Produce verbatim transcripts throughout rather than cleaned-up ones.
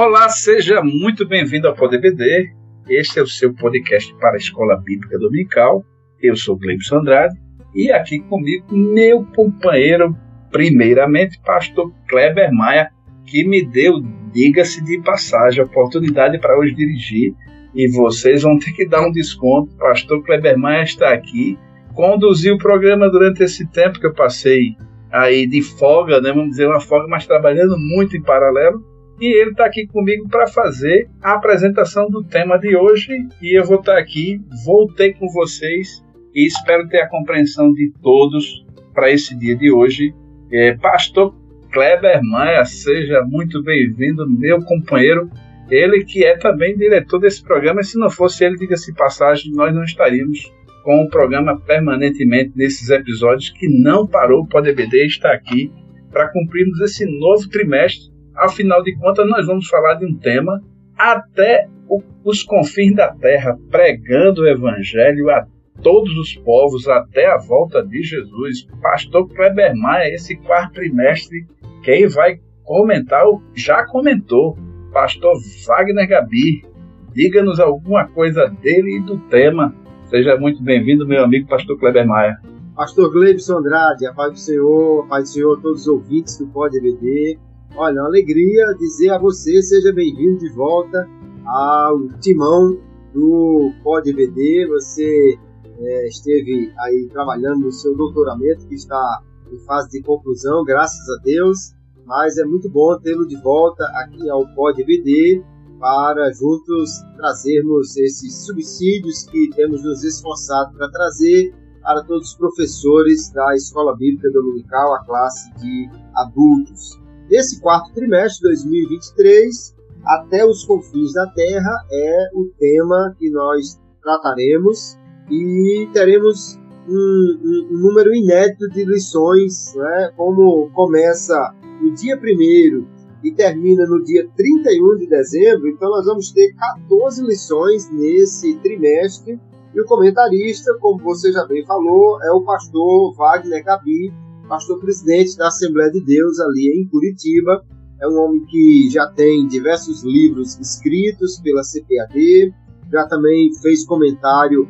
Olá, seja muito bem-vindo ao Pod E B D. Este é o seu podcast para a Escola Bíblica Dominical. Eu sou Gleibson Andrade e aqui comigo meu companheiro, primeiramente, pastor Kleber Maia, que me deu, diga-se de passagem, a oportunidade para hoje dirigir. E vocês vão ter que dar um desconto. Pastor Kleber Maia está aqui, conduziu o programa durante esse tempo que eu passei aí de folga, né? Vamos dizer uma folga, mas trabalhando muito em paralelo. E ele está aqui comigo para fazer a apresentação do tema de hoje. E eu vou estar aqui, voltei com vocês e espero ter a compreensão de todos para esse dia de hoje. É, pastor Kleber Maia, seja muito bem-vindo, meu companheiro. Ele que é também diretor desse programa. E se não fosse ele, diga-se passagem, nós não estaríamos com o programa permanentemente nesses episódios que não parou. O Pod E B D está aqui para cumprirmos esse novo trimestre. Afinal de contas, nós vamos falar de um tema até o, os confins da terra, pregando o evangelho a todos os povos até a volta de Jesus. Pastor Kleber Maia, esse quarto trimestre, quem vai comentar, já comentou, pastor Wagner Gabi. Diga-nos alguma coisa dele e do tema. Seja muito bem-vindo, meu amigo pastor Kleber Maia. Pastor Gleibson Andrade, a paz do Senhor, a paz do Senhor a todos os ouvintes do Pod E B D. Olha, uma alegria dizer a você, seja bem-vindo de volta ao timão do Pod E B D. Você é, esteve aí trabalhando no seu doutoramento, que está em fase de conclusão, graças a Deus, mas é muito bom tê-lo de volta aqui ao Pod E B D para juntos trazermos esses subsídios que temos nos esforçado para trazer para todos os professores da Escola Bíblica Dominical, a classe de adultos. Esse quarto trimestre de dois mil e vinte e três, até os confins da terra, é o tema que nós trataremos e teremos um, um, um número inédito de lições, né? Como começa no dia primeiro e termina no dia trinta e um de dezembro, então nós vamos ter catorze lições nesse trimestre. E o comentarista, como você já bem falou, é o pastor Wagner Gabi, pastor presidente da Assembleia de Deus ali em Curitiba. É um homem que já tem diversos livros escritos pela C P A D, já também fez comentário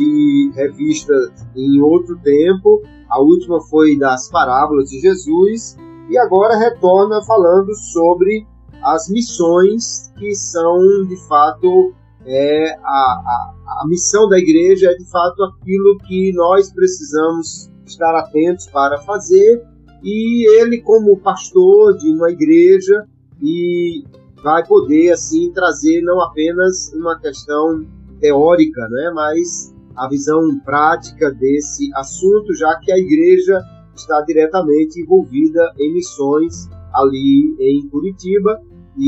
de revista em outro tempo, a última foi das Parábolas de Jesus, e agora retorna falando sobre as missões que são, de fato, é, a, a, a missão da igreja é, de fato, aquilo que nós precisamos estar atentos para fazer, e ele, como pastor de uma igreja, e vai poder assim trazer não apenas uma questão teórica, né, mas a visão prática desse assunto, já que a igreja está diretamente envolvida em missões ali em Curitiba,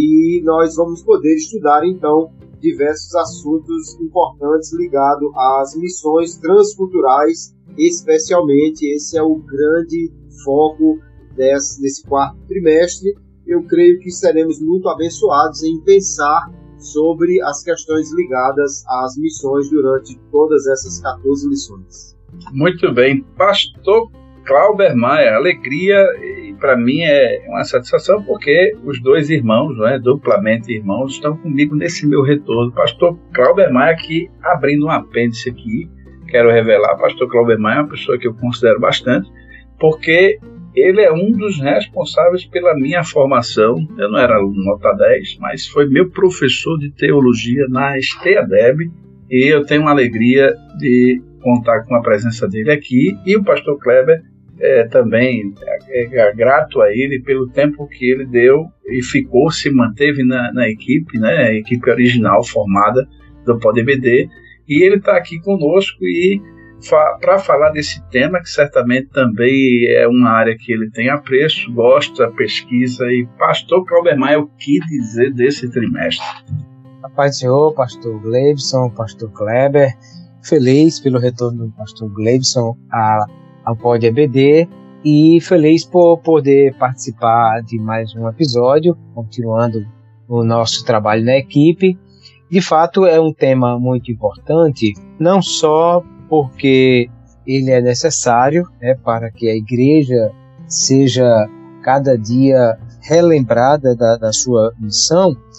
e nós vamos poder estudar então diversos assuntos importantes ligados às missões transculturais. Especialmente, esse é o grande foco desse, desse quarto trimestre. Eu creio que seremos muito abençoados em pensar sobre as questões ligadas às missões durante todas essas catorze lições. Muito bem, pastor Kleber Maia, alegria, e para mim é uma satisfação, porque os dois irmãos, né, duplamente irmãos, estão comigo nesse meu retorno. Pastor Kleber Maia, aqui abrindo um apêndice aqui, quero revelar, pastor Kleber Maia é uma pessoa que eu considero bastante, porque ele é um dos responsáveis pela minha formação. Eu não era aluno nota dez, mas foi meu professor de teologia na STEADEB, e eu tenho uma alegria de contar com a presença dele aqui, e o pastor Kleber é, também é, é grato a ele pelo tempo que ele deu e ficou, se manteve na, na equipe, né, a equipe original formada do Pod E B D. E ele está aqui conosco e fa- para falar desse tema, que certamente também é uma área que ele tem apreço, gosta, pesquisa. E pastor Kleber Maia, o que dizer desse trimestre? A paz do Senhor, pastor Gleibson, pastor Kleber, feliz pelo retorno do pastor Gleibson a, ao Pod E B D e feliz por poder participar de mais um episódio, continuando o nosso trabalho na equipe. De fato, é um tema muito importante, não só porque ele é necessário, né, para que a igreja seja cada dia relembrada da, da sua missão,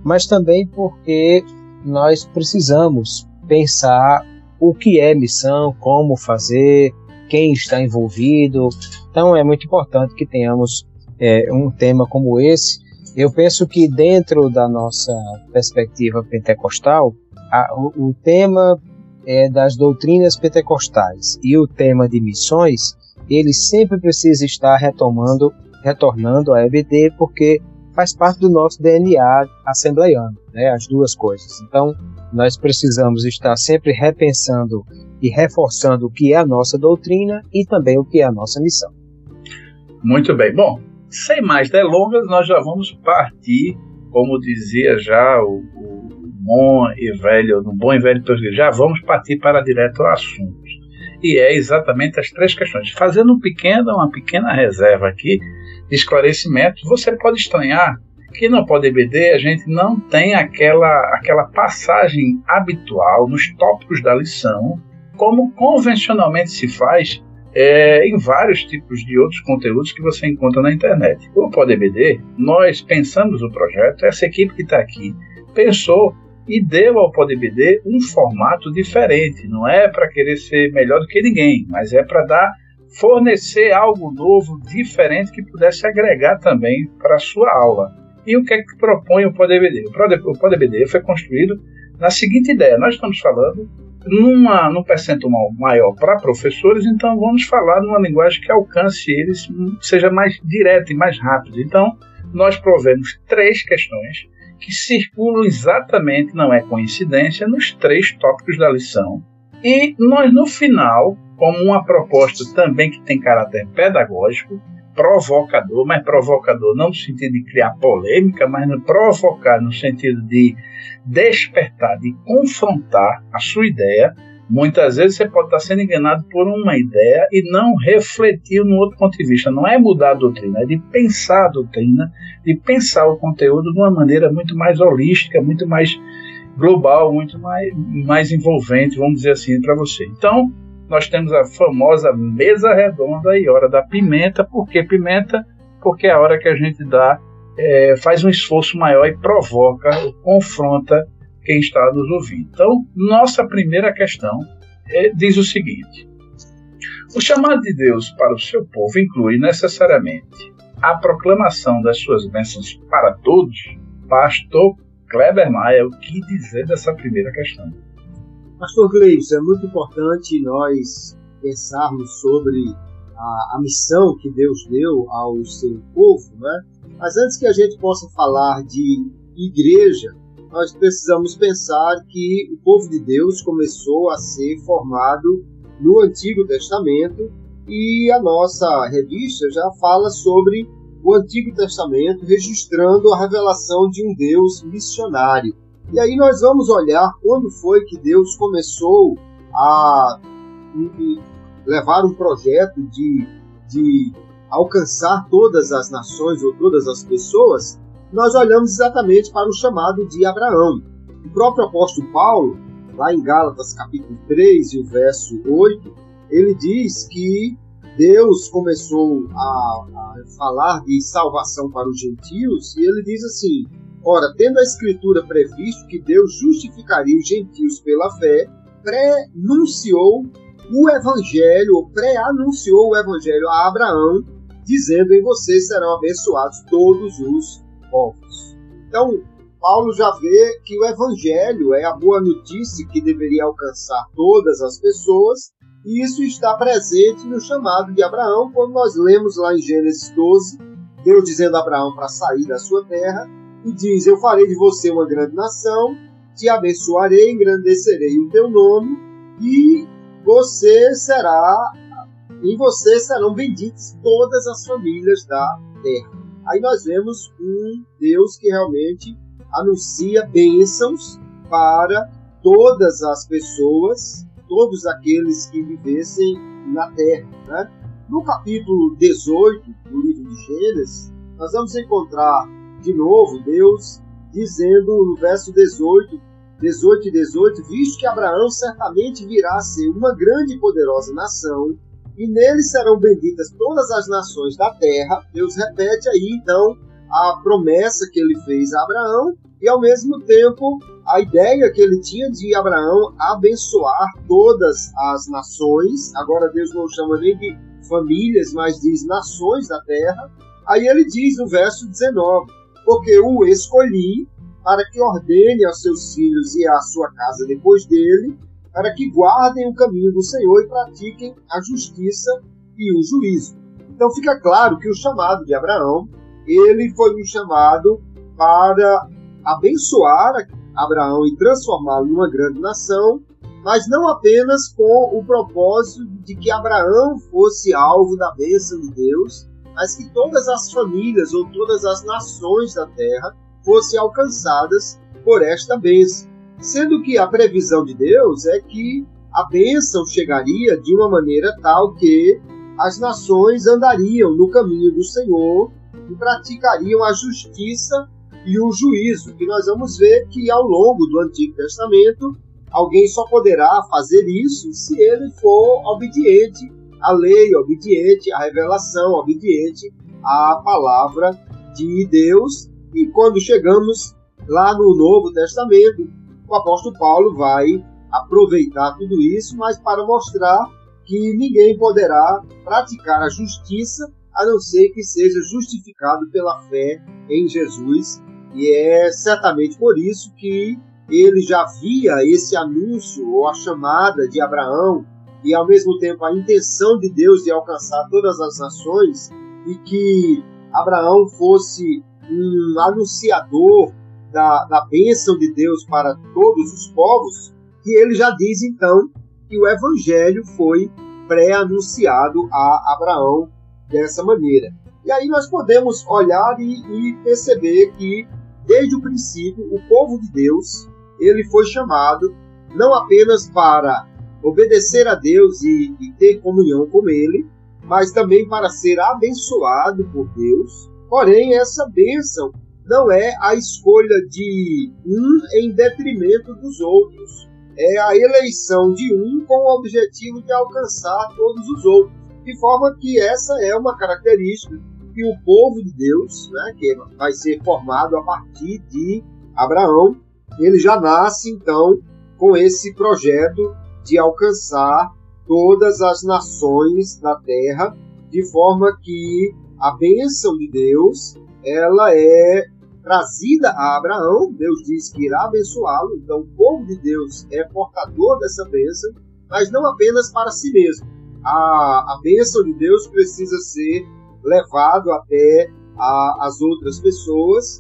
mas também porque nós precisamos pensar o que é missão, como fazer, quem está envolvido. Então é muito importante que tenhamos é, um tema como esse. Eu penso que dentro da nossa perspectiva pentecostal, a, o, o tema é das doutrinas pentecostais e o tema de missões, ele sempre precisa estar retomando, retornando à E B D, porque faz parte do nosso D N A assembleiano, né, as duas coisas. Então, nós precisamos estar sempre repensando e reforçando o que é a nossa doutrina e também o que é a nossa missão. Muito bem. Bom, sem mais delongas, nós já vamos partir, como dizia já o, o bom e velho, no bom e velho português, já vamos partir para direto ao assunto. E é exatamente as três questões. Fazendo um pequeno, uma pequena reserva aqui de esclarecimento, você pode estranhar que no Pod E B D a gente não tem aquela, aquela passagem habitual nos tópicos da lição, como convencionalmente se faz é, em vários tipos de outros conteúdos que você encontra na internet. O Pod E B D, nós pensamos o projeto, essa equipe que está aqui pensou e deu ao Pod E B D um formato diferente. Não é para querer ser melhor do que ninguém, mas é para dar, fornecer algo novo, diferente, que pudesse agregar também para a sua aula. E o que é que propõe o Pod E B D? O Pod E B D foi construído na seguinte ideia: nós estamos falando numa, num percentual maior para professores, então vamos falar numa linguagem que alcance eles, seja mais direta e mais rápida. Então, nós provemos três questões que circulam exatamente, não é coincidência, nos três tópicos da lição. E nós, no final, como uma proposta também que tem caráter pedagógico, provocador, mas provocador não no sentido de criar polêmica, mas no provocar no sentido de despertar, de confrontar a sua ideia. Muitas vezes você pode estar sendo enganado por uma ideia e não refletir no outro ponto de vista. Não é mudar a doutrina, é de pensar a doutrina, de pensar o conteúdo de uma maneira muito mais holística, muito mais global, muito mais, mais envolvente, vamos dizer assim, para você. Então, nós temos a famosa mesa redonda e hora da pimenta. Por que pimenta? Porque é a hora que a gente dá, é, faz um esforço maior e provoca, confronta quem está nos ouvindo. Então, nossa primeira questão é, diz o seguinte: o chamado de Deus para o seu povo inclui necessariamente a proclamação das suas bênçãos para todos? Pastor Kleber Maia, o que dizer dessa primeira questão? Pastor Gleibson, é muito importante nós pensarmos sobre a, a missão que Deus deu ao seu povo, né? Mas antes que a gente possa falar de igreja, nós precisamos pensar que o povo de Deus começou a ser formado no Antigo Testamento, e a nossa revista já fala sobre o Antigo Testamento, registrando a revelação de um Deus missionário. E aí nós vamos olhar quando foi que Deus começou a levar um projeto de, de alcançar todas as nações ou todas as pessoas. Nós olhamos exatamente para o chamado de Abraão. O próprio apóstolo Paulo, lá em Gálatas capítulo três e o verso oito, ele diz que Deus começou a, a falar de salvação para os gentios, e ele diz assim: ora, tendo a Escritura previsto que Deus justificaria os gentios pela fé, pré-nunciou o Evangelho, ou pré-anunciou o Evangelho a Abraão, dizendo: em você serão abençoados todos os povos. Então, Paulo já vê que o Evangelho é a boa notícia que deveria alcançar todas as pessoas, e isso está presente no chamado de Abraão, quando nós lemos lá em Gênesis doze, Deus dizendo a Abraão para sair da sua terra, e diz: eu farei de você uma grande nação, te abençoarei, engrandecerei o teu nome, e você será, em você serão benditas todas as famílias da terra. Aí nós vemos um Deus que realmente anuncia bênçãos para todas as pessoas, todos aqueles que vivessem na terra, né? No capítulo dezoito do livro de Gênesis, nós vamos encontrar de novo Deus dizendo no verso dezoito, dezoito e dezoito, visto que Abraão certamente virá a ser uma grande e poderosa nação, e nele serão benditas todas as nações da terra. Deus repete aí então a promessa que ele fez a Abraão e, ao mesmo tempo, a ideia que ele tinha de Abraão abençoar todas as nações. Agora Deus não chama nem de famílias, mas diz nações da terra. Aí ele diz no verso dezenove, porque o escolhi para que ordene aos seus filhos e à sua casa depois dele, para que guardem o caminho do Senhor e pratiquem a justiça e o juízo. Então fica claro que o chamado de Abraão, ele foi um chamado para abençoar Abraão e transformá-lo numa grande nação, mas não apenas com o propósito de que Abraão fosse alvo da bênção de Deus, mas que todas as famílias ou todas as nações da terra fossem alcançadas por esta bênção. Sendo que a previsão de Deus é que a bênção chegaria de uma maneira tal que as nações andariam no caminho do Senhor e praticariam a justiça e o juízo, que nós vamos ver que ao longo do Antigo Testamento alguém só poderá fazer isso se ele for obediente à lei, obediente à revelação, obediente à palavra de Deus. E quando chegamos lá no Novo Testamento, o apóstolo Paulo vai aproveitar tudo isso, mas para mostrar que ninguém poderá praticar a justiça a não ser que seja justificado pela fé em Jesus. E é certamente por isso que ele já via esse anúncio ou a chamada de Abraão e ao mesmo tempo a intenção de Deus de alcançar todas as nações, e que Abraão fosse um anunciador da, da bênção de Deus para todos os povos, que ele já diz então que o Evangelho foi pré-anunciado a Abraão dessa maneira. E aí nós podemos olhar e, e perceber que desde o princípio o povo de Deus ele foi chamado não apenas para obedecer a Deus e, e ter comunhão com Ele, mas também para ser abençoado por Deus. Porém, essa bênção não é a escolha de um em detrimento dos outros. É a eleição de um com o objetivo de alcançar todos os outros. De forma que essa é uma característica que o povo de Deus, né, que vai ser formado a partir de Abraão, ele já nasce, então, com esse projeto de alcançar todas as nações da terra, de forma que a bênção de Deus ela é trazida a Abraão. Deus diz que irá abençoá-lo, então o povo de Deus é portador dessa bênção, mas não apenas para si mesmo. A, a bênção de Deus precisa ser levado até a, as outras pessoas,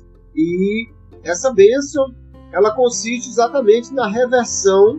e essa bênção ela consiste exatamente na reversão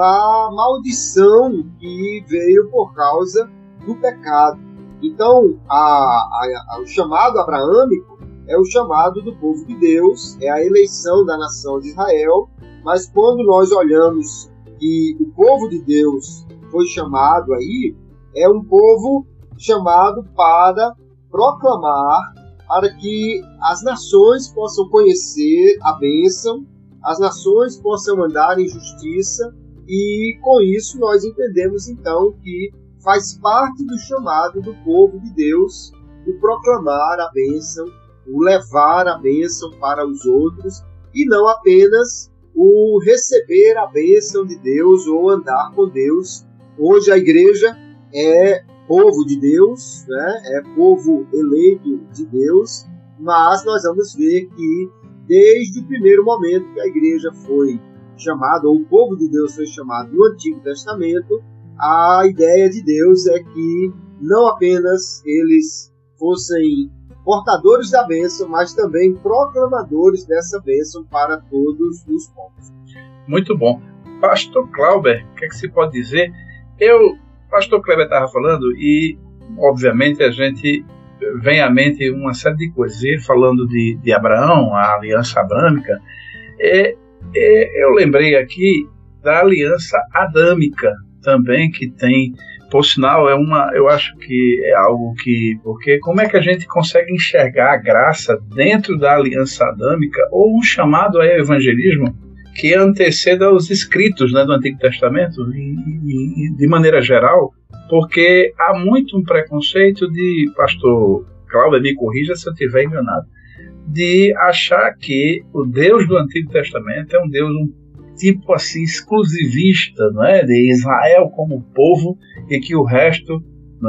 da maldição que veio por causa do pecado. Então, a, a, a, o chamado abraâmico é o chamado do povo de Deus, é a eleição da nação de Israel, mas quando nós olhamos que o povo de Deus foi chamado aí, é um povo chamado para proclamar, para que as nações possam conhecer a bênção, as nações possam andar em justiça, e com isso nós entendemos então que faz parte do chamado do povo de Deus o proclamar a bênção, o levar a bênção para os outros, e não apenas o receber a bênção de Deus ou andar com Deus. Hoje a igreja é povo de Deus, né? É povo eleito de Deus, mas nós vamos ver que desde o primeiro momento que a igreja foi chamada, ou o povo de Deus foi chamado no Antigo Testamento, a ideia de Deus é que não apenas eles fossem portadores da bênção, mas também proclamadores dessa bênção para todos os povos. Muito bom. Pastor Clauber, o que, é que se pode dizer? Eu, Pastor Kleber estava falando, e obviamente a gente vem à mente uma série de coisas. E falando de, de Abraão, a aliança abrâmica, é, é, eu lembrei aqui da aliança adâmica também, que tem, por sinal, é uma, eu acho que é algo que, porque como é que a gente consegue enxergar a graça dentro da aliança adâmica, ou um chamado ao evangelismo que anteceda os escritos, né, do Antigo Testamento, e, e, de maneira geral, porque há muito um preconceito de, pastor Cláudio, me corrija se eu estiver enganado, de achar que o Deus do Antigo Testamento é um Deus um tipo assim exclusivista, não é? De Israel como povo, e que o resto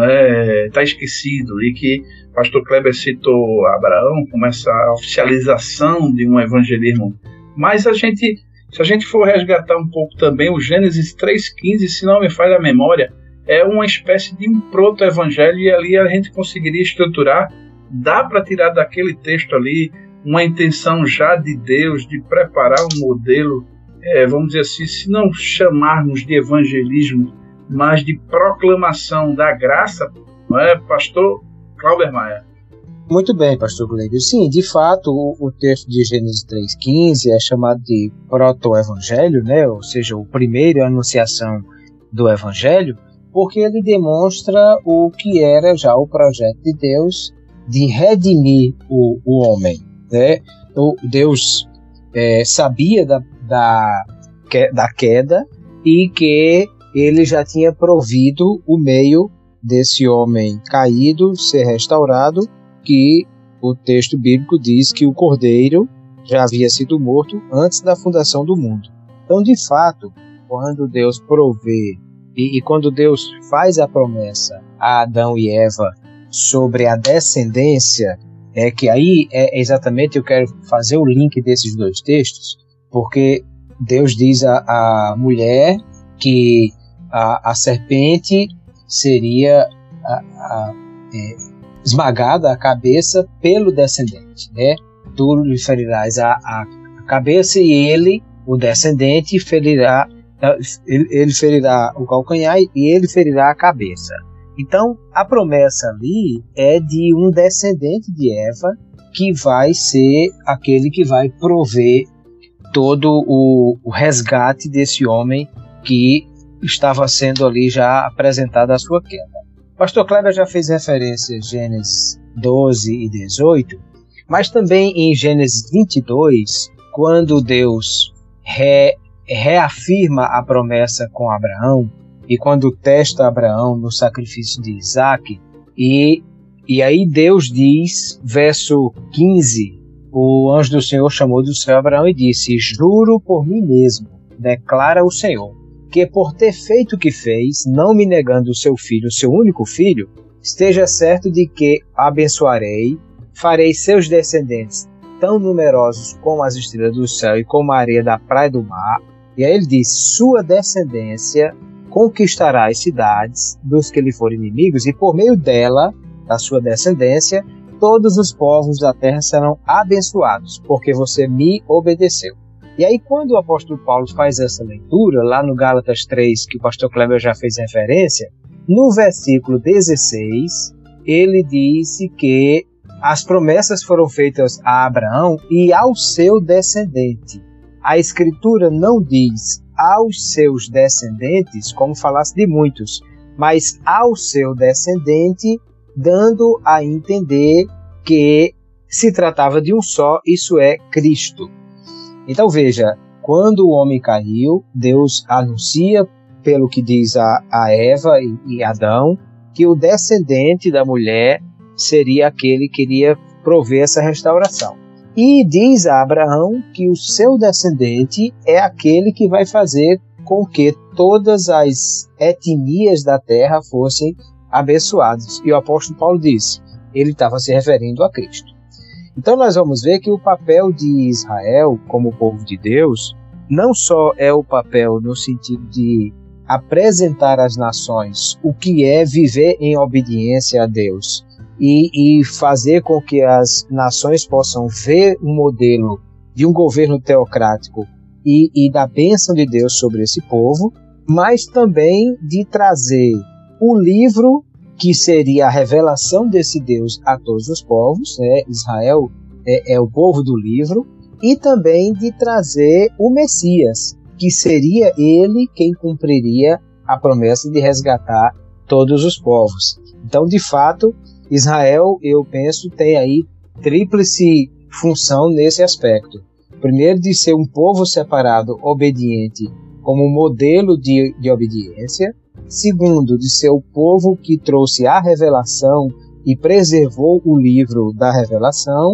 está esquecido, e que o pastor Kleber citou Abraão como essa oficialização de um evangelismo. Mas a gente, se a gente for resgatar um pouco também o Gênesis três quinze, se não me falha a memória, é uma espécie de um proto-evangelho, e ali a gente conseguiria estruturar, dá para tirar daquele texto ali uma intenção já de Deus de preparar um modelo, é, vamos dizer assim, se não chamarmos de evangelismo, mas de proclamação da graça, não é, pastor Clauber Maia? Muito bem, pastor Gleide. Sim, de fato, o, o texto de Gênesis três quinze é chamado de proto-evangelho, né? Ou seja, o primeiro anunciação do evangelho, porque ele demonstra o que era já o projeto de Deus de redimir o, o homem, né? O Deus é, sabia da, da, da queda, e que ele já tinha provido o meio desse homem caído ser restaurado, que o texto bíblico diz que o cordeiro já havia sido morto antes da fundação do mundo. Então, de fato, quando Deus provê e, e quando Deus faz a promessa a Adão e Eva sobre a descendência, é que aí é exatamente, eu quero fazer o link desses dois textos, porque Deus diz à, à mulher que a, a serpente seria a, a, é, esmagada a cabeça pelo descendente, né? Tu lhe ferirás a, a, a cabeça, e ele, o descendente, ferirá, ele, ele ferirá o calcanhar, e ele ferirá a cabeça. Então, a promessa ali é de um descendente de Eva que vai ser aquele que vai prover todo o, o resgate desse homem que estava sendo ali já apresentado à sua queda. O pastor Kleber já fez referência a Gênesis doze e dezoito, mas também em Gênesis vinte e dois, quando Deus re, reafirma a promessa com Abraão, e quando testa Abraão no sacrifício de Isaac, e, e aí Deus diz, verso quinze, o anjo do Senhor chamou do céu Abraão e disse: juro por mim mesmo, declara o Senhor, que por ter feito o que fez, não me negando o seu filho, o seu único filho, esteja certo de que abençoarei, farei seus descendentes tão numerosos como as estrelas do céu e como a areia da praia do mar. E aí ele diz: sua descendência conquistará as cidades dos que lhe forem inimigos, e por meio dela, da sua descendência, todos os povos da terra serão abençoados, porque você me obedeceu. E aí, quando o apóstolo Paulo faz essa leitura, lá no Gálatas três, que o pastor Kleber já fez referência, no versículo dezesseis, ele disse que as promessas foram feitas a Abraão e ao seu descendente. A Escritura não diz aos seus descendentes, como falasse de muitos, mas ao seu descendente, dando a entender que se tratava de um só, isso é, Cristo. Então veja, quando o homem caiu, Deus anuncia, pelo que diz a, a Eva e, e Adão, que o descendente da mulher seria aquele que iria prover essa restauração. E diz a Abraão que o seu descendente é aquele que vai fazer com que todas as etnias da terra fossem abençoadas. E o apóstolo Paulo disse, ele estava se referindo a Cristo. Então nós vamos ver que o papel de Israel como povo de Deus não só é o papel no sentido de apresentar às nações o que é viver em obediência a Deus e, e fazer com que as nações possam ver um modelo de um governo teocrático e, e da bênção de Deus sobre esse povo, mas também de trazer o livro que seria a revelação desse Deus a todos os povos, né? Israel é, é o povo do livro, e também de trazer o Messias, que seria ele quem cumpriria a promessa de resgatar todos os povos. Então, de fato, Israel, eu penso, tem aí tríplice função nesse aspecto. Primeiro, de ser um povo separado, obediente, como modelo de, de obediência. Segundo, de ser o povo que trouxe a revelação e preservou o livro da revelação.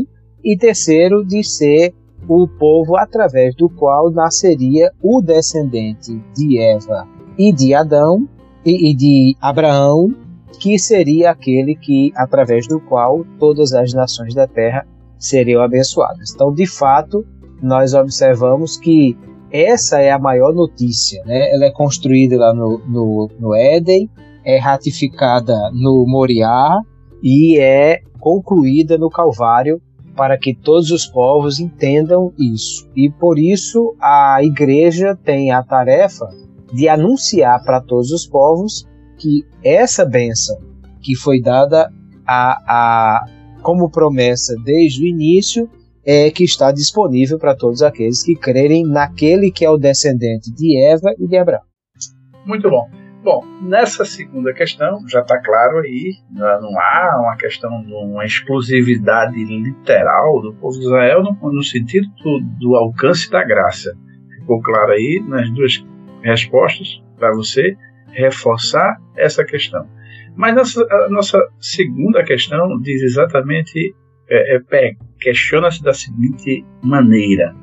e terceiro, de ser o povo através do qual nasceria o descendente de Eva e de Adão e, e de Abraão, que seria aquele que através do qual todas as nações da terra seriam abençoadas. Então, de fato, nós observamos que essa é a maior notícia, né? Ela é construída lá no, no, no Éden, é ratificada no Moriá e é concluída no Calvário, para que todos os povos entendam isso. E por isso a igreja tem a tarefa de anunciar para todos os povos que essa bênção que foi dada a, a, como promessa desde o início, é que está disponível para todos aqueles que crerem naquele que é o descendente de Eva e de Abraão. Muito bom. Bom, nessa segunda questão, já está claro aí, não há uma questão de uma exclusividade literal do povo de Israel no, no sentido do, do alcance da graça. Ficou claro aí nas duas respostas para você reforçar essa questão. Mas nossa, a nossa segunda questão diz exatamente, é, é, questiona-se da seguinte maneira.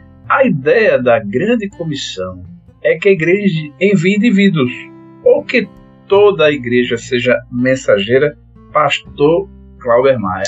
A ideia da grande comissão é que a igreja envie indivíduos, ou que toda a igreja seja mensageira. Pastor Clauber Maia.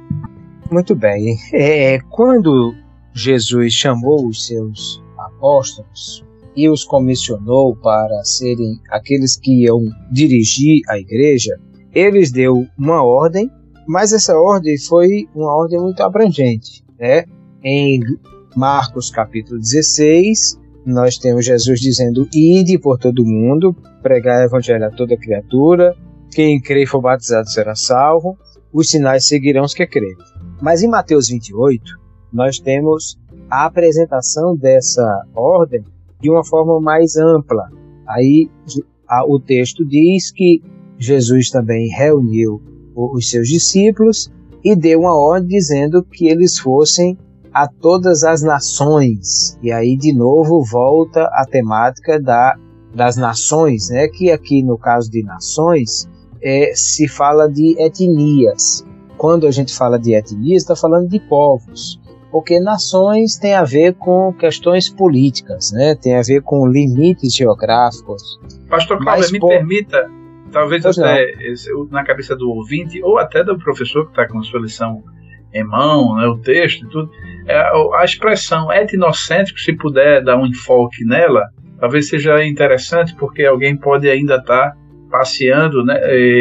Muito bem. É, quando Jesus chamou os seus apóstolos e os comissionou para serem aqueles que iam dirigir a igreja, eles deu uma ordem, mas essa ordem foi uma ordem muito abrangente, né? Em Marcos capítulo dezesseis, nós temos Jesus dizendo: ide por todo mundo, pregar o evangelho a toda criatura, quem crê e for batizado será salvo, os sinais seguirão os que crerem. Mas em Mateus vinte e oito, nós temos a apresentação dessa ordem de uma forma mais ampla. Aí a, o texto diz que Jesus também reuniu os seus discípulos e deu uma ordem dizendo que eles fossem a todas as nações. E aí de novo volta a temática da, das nações, né? Que aqui no caso de nações é, se fala de etnias. Quando a gente fala de etnias, está falando de povos, porque nações tem a ver com questões políticas, né? Tem a ver com limites geográficos. Pastor Cláudio, me po... permita, talvez até na cabeça do ouvinte, ou até do professor que está com a sua lição em mão, né, o texto e tudo, a expressão etnocêntrico, se puder dar um enfoque nela, talvez seja interessante, porque alguém pode ainda estar tá passeando, né,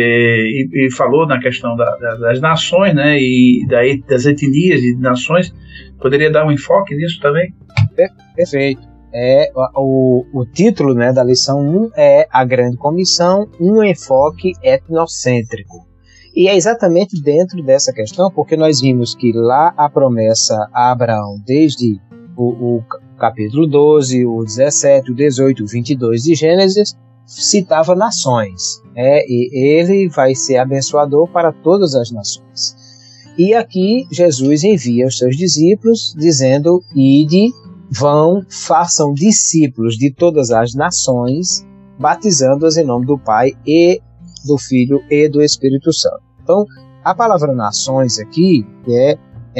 e, e falou na questão da, da, das nações, né, e da, das etnias e nações. Poderia dar um enfoque nisso também? Perfeito. É, o, o título, né, da lição um é A Grande Comissão, um enfoque etnocêntrico. E é exatamente dentro dessa questão, porque nós vimos que lá a promessa a Abraão, desde o, o capítulo doze, o dezessete, o dezoito, o vinte e dois de Gênesis, citava nações, né? E ele vai ser abençoador para todas as nações. E aqui Jesus envia os seus discípulos, dizendo: ide, vão, façam discípulos de todas as nações, batizando-as em nome do Pai e do Filho e do Espírito Santo. Então, a palavra nações aqui é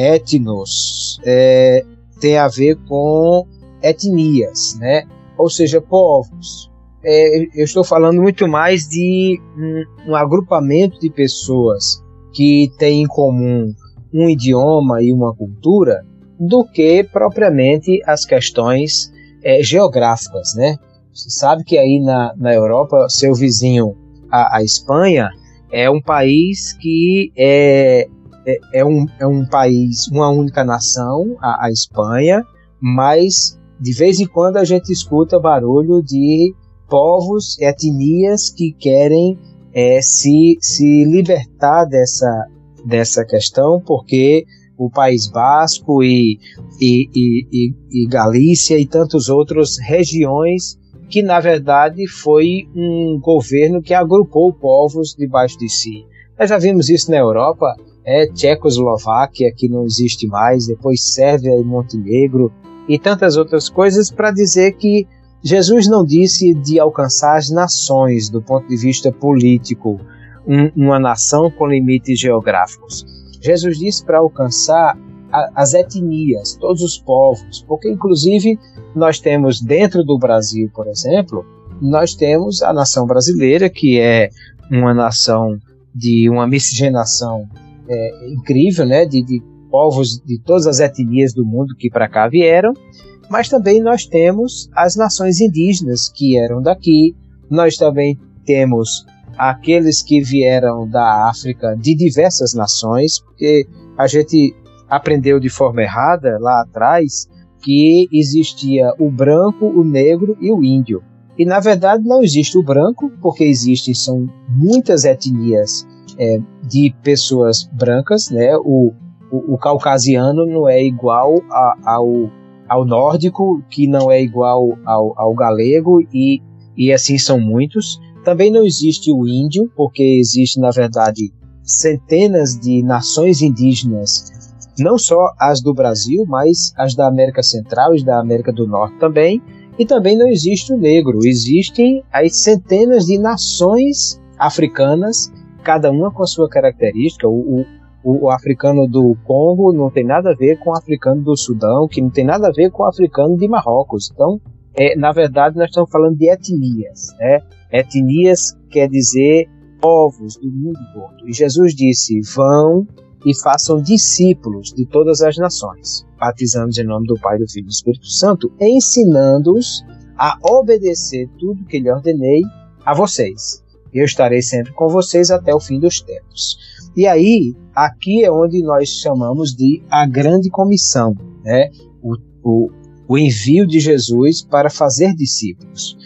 etnos, é, tem a ver com etnias, né? Ou seja, povos. É, eu estou falando muito mais de um, um agrupamento de pessoas que têm em comum um idioma e uma cultura, do que propriamente as questões é, geográficas, né? Você sabe que aí na, na Europa, seu vizinho, a, a Espanha, é um país que é, é, é, um, é um país, uma única nação, a, a Espanha, mas de vez em quando a gente escuta barulho de povos, etnias que querem é, se, se libertar dessa, dessa questão, porque o País Basco e, e, e, e, e Galícia e tantas outras regiões que na verdade foi um governo que agrupou povos debaixo de si. Nós já vimos isso na Europa, é, Tchecoslováquia, que não existe mais, depois Sérvia e Montenegro, e tantas outras coisas, para dizer que Jesus não disse de alcançar as nações do ponto de vista político, um, uma nação com limites geográficos. Jesus disse para alcançar a, as etnias, todos os povos, porque inclusive nós temos dentro do Brasil, por exemplo, nós temos a nação brasileira, que é uma nação de uma miscigenação é, incrível, né, de, de povos de todas as etnias do mundo que para cá vieram, mas também nós temos as nações indígenas que eram daqui, nós também temos aqueles que vieram da África de diversas nações, porque a gente aprendeu de forma errada lá atrás que existia o branco, o negro e o índio. E na verdade não existe o branco, porque existem são muitas etnias é, de pessoas brancas, né? O, o, o caucasiano não é igual a, ao, ao nórdico, que não é igual ao, ao galego, e, e assim são muitos. Também não existe o índio, porque existe, na verdade, centenas de nações indígenas, não só as do Brasil, mas as da América Central e da América do Norte também. E também não existe o negro. Existem as centenas de nações africanas, cada uma com a sua característica. O, o, o africano do Congo não tem nada a ver com o africano do Sudão, que não tem nada a ver com o africano de Marrocos. Então, é, na verdade, nós estamos falando de etnias, né? Etnias quer dizer povos do mundo todo. E Jesus disse, vão e façam discípulos de todas as nações, batizando-os em nome do Pai, do Filho e do Espírito Santo, ensinando-os a obedecer tudo que lhe ordenei a vocês. Eu estarei sempre com vocês até o fim dos tempos. E aí, aqui é onde nós chamamos de a grande comissão, né? o, o, o envio de Jesus para fazer discípulos.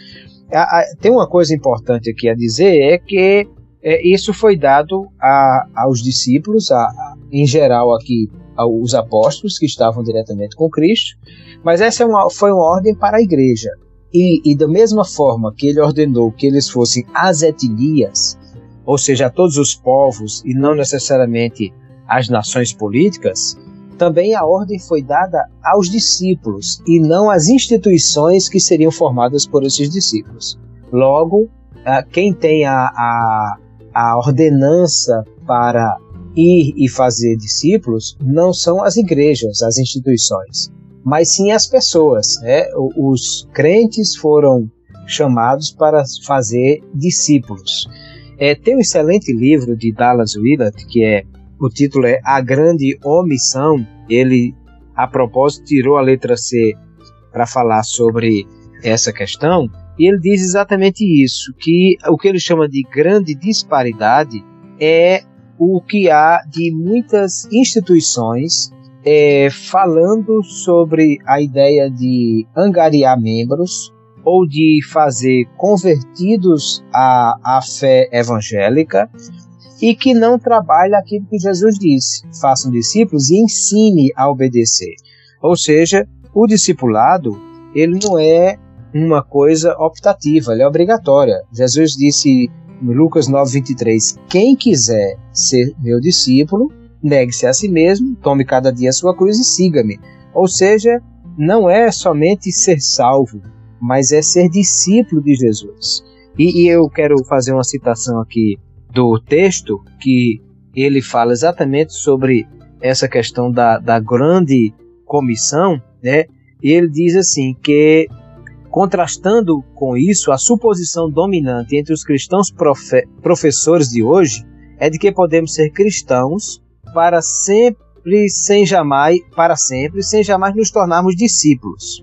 Tem uma coisa importante aqui a dizer, é que é, isso foi dado a, aos discípulos, a, a, em geral aqui aos apóstolos que estavam diretamente com Cristo, mas essa é uma, foi uma ordem para a igreja. E, e da mesma forma que ele ordenou que eles fossem as etnias, ou seja, a todos os povos e não necessariamente as nações políticas, também a ordem foi dada aos discípulos e não às instituições que seriam formadas por esses discípulos. Logo, quem tem a, a, a ordenança para ir e fazer discípulos não são as igrejas, as instituições, mas sim as pessoas, né? Os crentes foram chamados para fazer discípulos. É, tem um excelente livro de Dallas Willard, que é o título é A Grande Omissão. Ele, a propósito, tirou a letra C para falar sobre essa questão, e ele diz exatamente isso, que o que ele chama de grande disparidade é o que há de muitas instituições é, falando sobre a ideia de angariar membros ou de fazer convertidos à, à fé evangélica, e que não trabalha aquilo que Jesus disse, façam discípulos e ensine a obedecer. Ou seja, o discipulado, ele não é uma coisa optativa, ele é obrigatória. Jesus disse em Lucas nove, vinte e três, quem quiser ser meu discípulo, negue-se a si mesmo, tome cada dia a sua cruz e siga-me. Ou seja, não é somente ser salvo, mas é ser discípulo de Jesus. E, e eu quero fazer uma citação aqui do texto, que ele fala exatamente sobre essa questão da, da grande comissão, né? E ele diz assim, que contrastando com isso, a suposição dominante entre os cristãos profe- professores de hoje é de que podemos ser cristãos para sempre, sem jamais, para sempre, sem jamais nos tornarmos discípulos.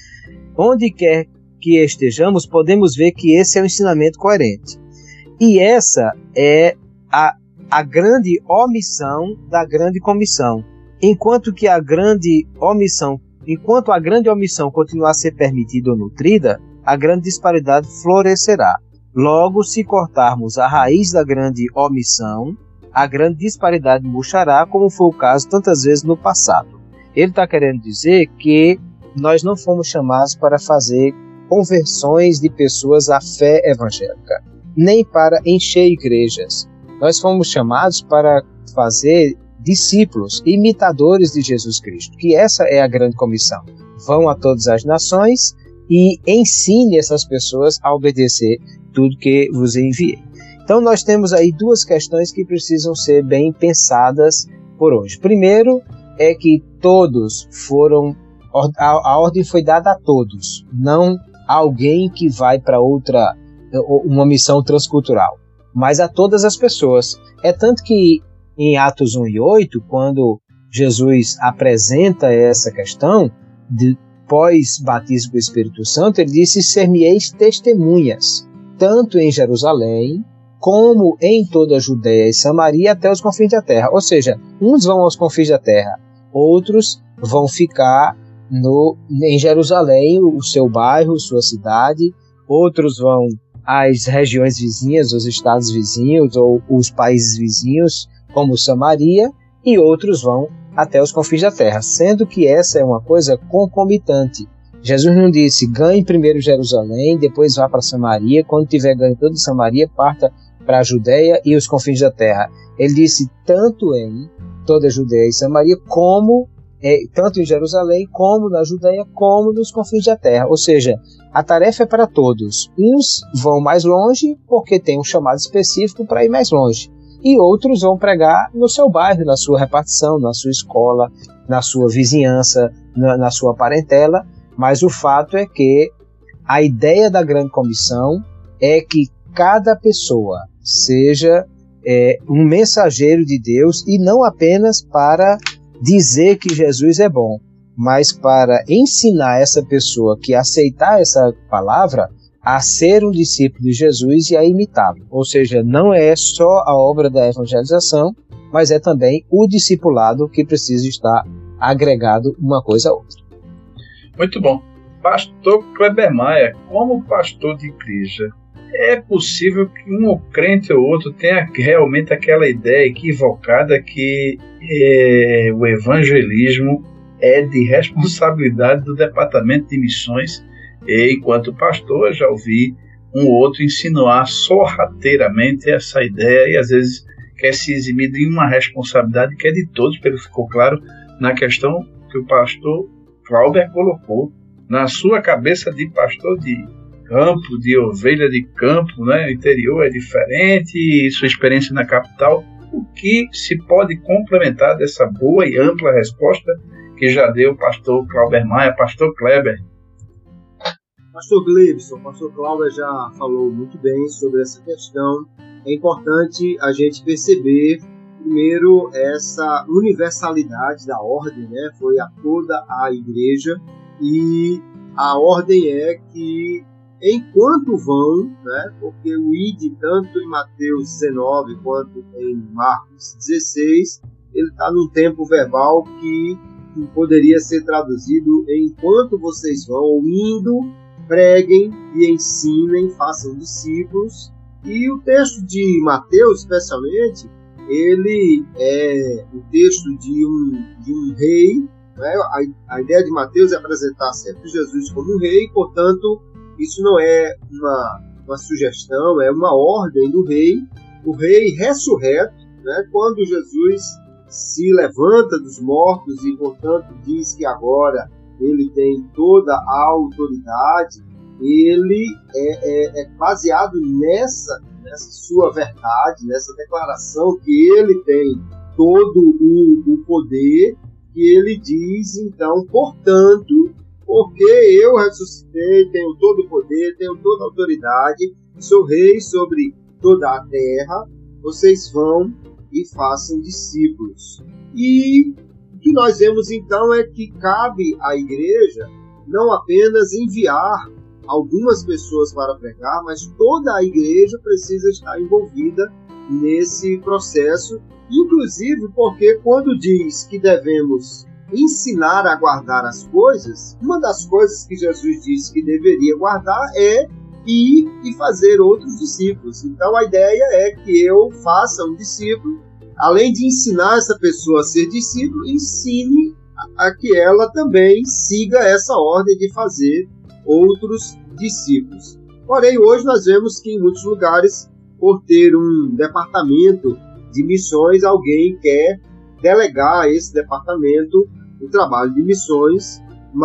Onde quer que estejamos, podemos ver que esse é um ensinamento coerente. E essa é a, a grande omissão da grande comissão. Enquanto que a grande omissão, enquanto a grande omissão continuar a ser permitida ou nutrida, a grande disparidade florescerá. Logo, se cortarmos a raiz da grande omissão, a grande disparidade murchará, como foi o caso tantas vezes no passado. Ele está querendo dizer que nós não fomos chamados para fazer conversões de pessoas à fé evangélica, nem para encher igrejas. Nós fomos chamados para fazer discípulos, imitadores de Jesus Cristo, que essa é a grande comissão. Vão a todas as nações e ensine essas pessoas a obedecer tudo que vos enviei. Então nós temos aí duas questões que precisam ser bem pensadas por hoje. Primeiro é que todos foram, a, a ordem foi dada a todos, não a alguém que vai para outra, uma missão transcultural, mas a todas as pessoas. É tanto que em Atos um e oito, quando Jesus apresenta essa questão de pós-batismo do Espírito Santo, ele disse: ser-me-eis testemunhas, tanto em Jerusalém, como em toda a Judéia e Samaria, até os confins da terra. Ou seja, uns vão aos confins da terra, outros vão ficar no, em Jerusalém, o seu bairro, sua cidade, outros vão às regiões vizinhas, os estados vizinhos, ou os países vizinhos, como Samaria, e outros vão até os confins da terra, sendo que essa é uma coisa concomitante. Jesus não disse: ganhe primeiro Jerusalém, depois vá para Samaria, quando tiver ganho toda Samaria, parta para a Judéia e os confins da terra. Ele disse tanto em toda a Judéia e Samaria, como é, tanto em Jerusalém, como na Judéia, como nos confins da terra. Ou seja, a tarefa é para todos. Uns vão mais longe porque tem um chamado específico para ir mais longe, e outros vão pregar no seu bairro, na sua repartição, na sua escola, na sua vizinhança, na, na sua parentela. Mas o fato é que a ideia da grande comissão é que cada pessoa seja é, um mensageiro de Deus, e não apenas para dizer que Jesus é bom, mas para ensinar essa pessoa que aceitar essa palavra a ser um discípulo de Jesus e a imitá-lo. Ou seja, não é só a obra da evangelização, mas é também o discipulado que precisa estar agregado uma coisa a outra. Muito bom. Pastor Kleber Maia, como pastor de igreja, é possível que um crente ou outro tenha realmente aquela ideia equivocada que é, o evangelismo é de responsabilidade do Departamento de Missões, e, enquanto pastor, eu já ouvi um outro insinuar sorrateiramente essa ideia, e às vezes quer se eximir de uma responsabilidade que é de todos, pelo que ficou claro na questão que o pastor Clauber colocou na sua cabeça de pastor de campo, de ovelha de campo, né? O interior é diferente, e sua experiência na capital. O que se pode complementar dessa boa e ampla resposta que já deu o pastor Clauber Maia, pastor Kleber? Pastor Gleibson, o pastor Clauber já falou muito bem sobre essa questão. É importante a gente perceber, primeiro, essa universalidade da ordem, né? Foi a toda a igreja, e a ordem é que, enquanto vão, né? Porque o ide, tanto em Mateus dezenove quanto em Marcos dezesseis, ele está num tempo verbal que poderia ser traduzido: enquanto vocês vão, ou indo, preguem e ensinem, façam discípulos. E o texto de Mateus, especialmente, ele é o texto de um, de um rei, né? a, a ideia de Mateus é apresentar sempre Jesus como um rei, portanto, isso não é uma, uma sugestão, é uma ordem do rei, o rei ressurreto, né? Quando Jesus se levanta dos mortos e, portanto, diz que agora ele tem toda a autoridade, ele é, é, é baseado nessa, nessa sua verdade, nessa declaração que ele tem todo o, o poder, que ele diz, então, portanto, porque eu ressuscitei, tenho todo o poder, tenho toda a autoridade, sou rei sobre toda a terra, vocês vão e façam discípulos. E o que nós vemos então é que cabe à igreja não apenas enviar algumas pessoas para pregar, mas toda a igreja precisa estar envolvida nesse processo, inclusive porque quando diz que devemos ensinar a guardar as coisas, uma das coisas que Jesus disse que deveria guardar é ir e fazer outros discípulos. Então a ideia é que eu faça um discípulo, além de ensinar essa pessoa a ser discípulo, ensine a que ela também siga essa ordem de fazer outros discípulos. Porém, hoje nós vemos que em muitos lugares, por ter um departamento de missões, alguém quer delegar a esse departamento o trabalho de missões,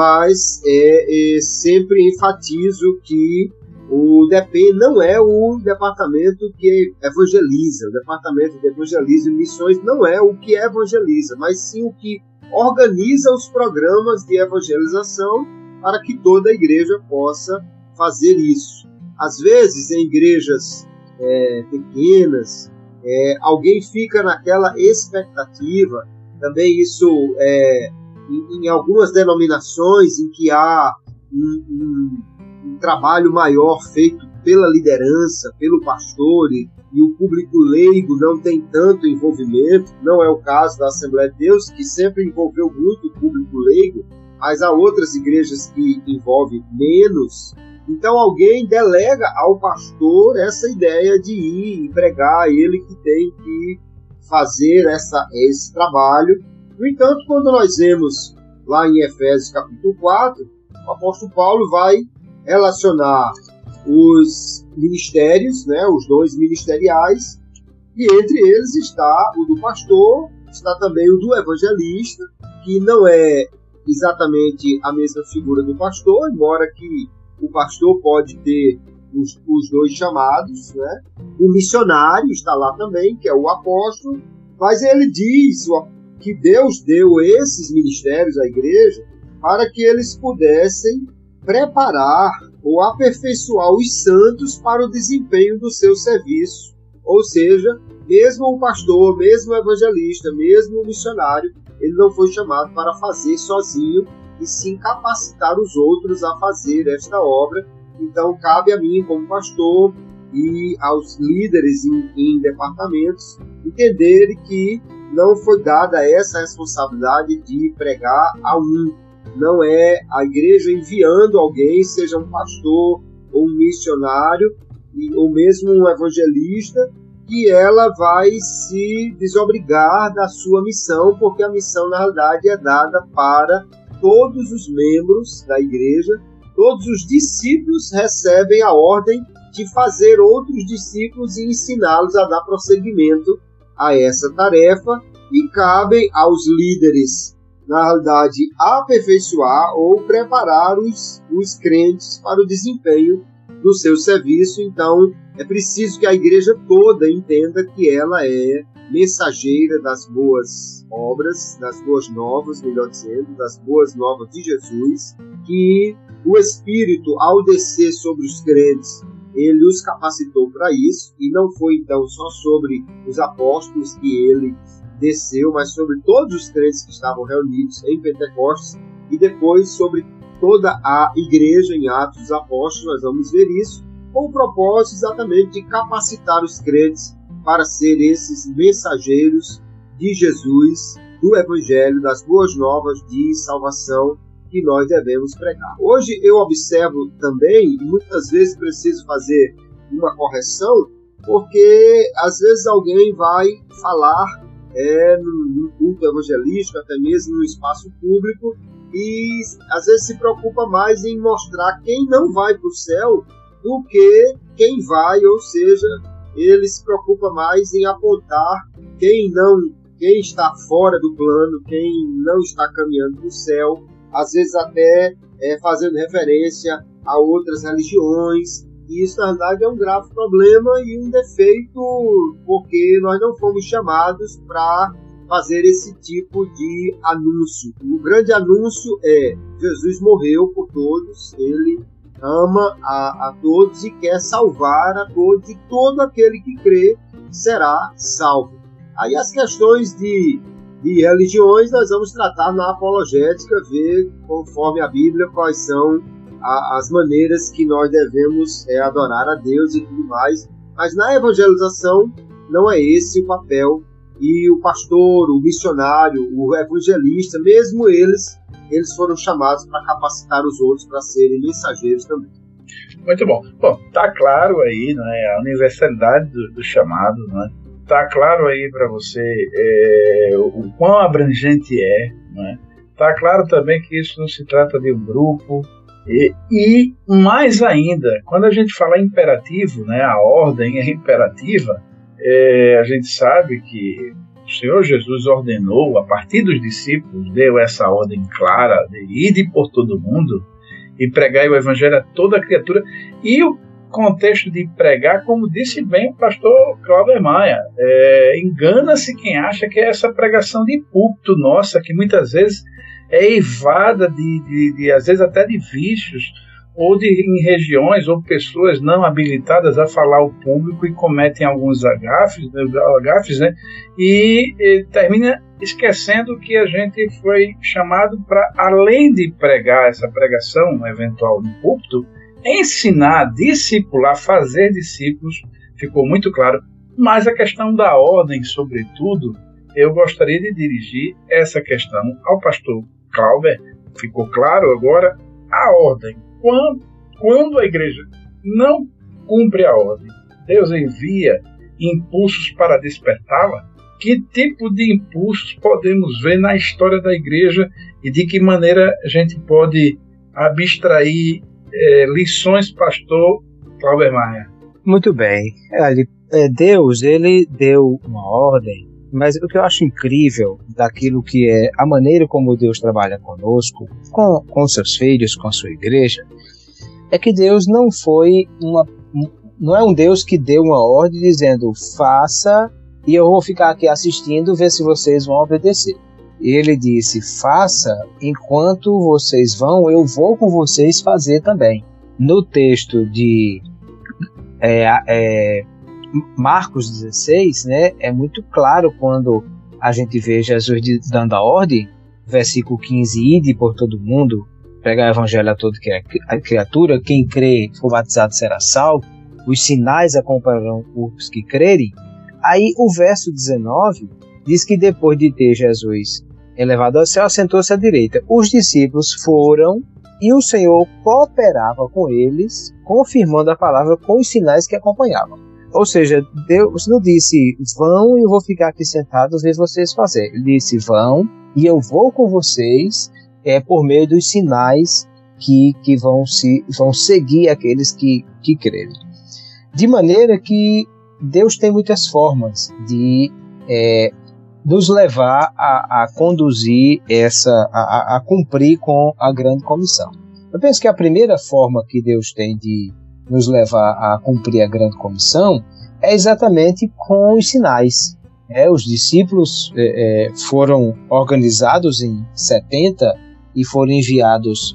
mas é, é, sempre enfatizo que o D E P E M não é o departamento que evangeliza. O departamento de evangelismo e missões não é o que evangeliza, mas sim o que organiza os programas de evangelização para que toda a igreja possa fazer isso. Às vezes, em igrejas é, pequenas, é, alguém fica naquela expectativa. Também isso, é, em, em algumas denominações em que há um, um, um trabalho maior feito pela liderança, pelo pastor, e, e o público leigo não tem tanto envolvimento. Não é o caso da Assembleia de Deus, que sempre envolveu muito o público leigo, mas há outras igrejas que envolvem menos. Então alguém delega ao pastor essa ideia de ir e pregar, ele que tem que fazer essa, esse trabalho. No entanto, quando nós vemos lá em Efésios capítulo quatro, o apóstolo Paulo vai relacionar os ministérios, né, os dons ministeriais, e entre eles está o do pastor, está também o do evangelista, que não é exatamente a mesma figura do pastor, embora que o pastor pode ter os, os dois chamados, né? O missionário está lá também, que é o apóstolo, mas ele diz que Deus deu esses ministérios à igreja para que eles pudessem preparar ou aperfeiçoar os santos para o desempenho do seu serviço. Ou seja, mesmo o pastor, mesmo o evangelista, mesmo o missionário, ele não foi chamado para fazer sozinho, e sim capacitar os outros a fazer esta obra. Então cabe a mim como pastor e aos líderes em, em departamentos entenderem que não foi dada essa responsabilidade de pregar a um. Não é a igreja enviando alguém, seja um pastor ou um missionário, ou mesmo um evangelista, que ela vai se desobrigar da sua missão, porque a missão na realidade é dada para todos os membros da igreja. Todos os discípulos recebem a ordem de fazer outros discípulos e ensiná-los a dar prosseguimento a essa tarefa, e cabe aos líderes, na realidade, aperfeiçoar ou preparar os, os crentes para o desempenho do seu serviço. Então, é preciso que a igreja toda entenda que ela é mensageira das boas obras, das boas novas, melhor dizendo, das boas novas de Jesus, que o Espírito, ao descer sobre os crentes, ele os capacitou para isso, e não foi então só sobre os apóstolos que ele desceu, mas sobre todos os crentes que estavam reunidos em Pentecostes, e depois sobre toda a igreja em Atos dos Apóstolos. Nós vamos ver isso, com o propósito exatamente de capacitar os crentes para ser esses mensageiros de Jesus, do Evangelho, das boas novas de salvação que nós devemos pregar. Hoje eu observo também, e muitas vezes preciso fazer uma correção, porque às vezes alguém vai falar é, no culto evangelístico, até mesmo no espaço público, e às vezes se preocupa mais em mostrar quem não vai para o céu do que quem vai, ou seja, ele se preocupa mais em apontar quem não, quem está fora do plano, quem não está caminhando para o céu, às vezes até é, fazendo referência a outras religiões. E isso, na verdade, é um grave problema e um defeito, porque nós não fomos chamados para fazer esse tipo de anúncio. O grande anúncio é: Jesus morreu por todos, ele ama a, a todos e quer salvar a todos, e todo aquele que crê será salvo. Aí as questões de, de religiões nós vamos tratar na apologética, ver conforme a Bíblia quais são a, as maneiras que nós devemos é, adorar a Deus e tudo mais. Mas na evangelização não é esse o papel. E o pastor, o missionário, o evangelista, mesmo eles, eles foram chamados para capacitar os outros para serem mensageiros também. Muito bom. Bom, tá claro aí, né, a universalidade do, do chamado, né? Tá claro aí para você é, o quão abrangente é, né? Tá claro também que isso não se trata de um grupo. E, e mais ainda, quando a gente fala imperativo, né, a ordem é imperativa. É, a gente sabe que o Senhor Jesus ordenou, a partir dos discípulos, deu essa ordem clara de ir por todo mundo e pregar o evangelho a toda criatura. E o, contexto de pregar, como disse bem o pastor Cláudio Maia, é, engana-se quem acha que é essa pregação de púlpito nossa, que muitas vezes é eivada de, de, de às vezes até de vícios, ou de, em regiões ou pessoas não habilitadas a falar ao público e cometem alguns agafes, agafes né, e, e termina esquecendo que a gente foi chamado para, além de pregar essa pregação eventual no púlpito, ensinar, discipular, fazer discípulos, ficou muito claro, mas a questão da ordem, sobretudo, eu gostaria de dirigir essa questão ao pastor Cláudio. Ficou claro agora a ordem. Quando, quando a igreja não cumpre a ordem, Deus envia impulsos para despertá-la? Que tipo de impulsos podemos ver na história da igreja e de que maneira a gente pode abstrair é, lições, pastor Cláudio Maia? Muito bem. Deus, ele deu uma ordem, mas o que eu acho incrível daquilo que é a maneira como Deus trabalha conosco, com, com seus filhos, com a sua igreja, é que Deus não foi uma, não é um Deus que deu uma ordem dizendo faça e eu vou ficar aqui assistindo, ver se vocês vão obedecer. Ele disse, faça, enquanto vocês vão, eu vou com vocês fazer também. No texto de é, é, Marcos dezesseis, né, é muito claro quando a gente vê Jesus dando a ordem, versículo quinze, ide por todo mundo, pregar o evangelho a toda criatura, quem crê for batizado será salvo, os sinais acompanharão os que crerem. Aí o verso dezenove diz que depois de ter Jesus elevado ao céu, assentou-se à direita. Os discípulos foram e o Senhor cooperava com eles, confirmando a palavra com os sinais que acompanhavam. Ou seja, Deus não disse, vão e eu vou ficar aqui sentado ver vocês fazerem. Ele disse, vão e eu vou com vocês é, por meio dos sinais que, que vão, se, vão seguir aqueles que, que crerem. De maneira que Deus tem muitas formas de é, nos levar a, a conduzir essa, a, a cumprir com a grande comissão. Eu penso que a primeira forma que Deus tem de nos levar a cumprir a grande comissão é exatamente com os sinais. É, os discípulos é, é, foram organizados em setenta e foram enviados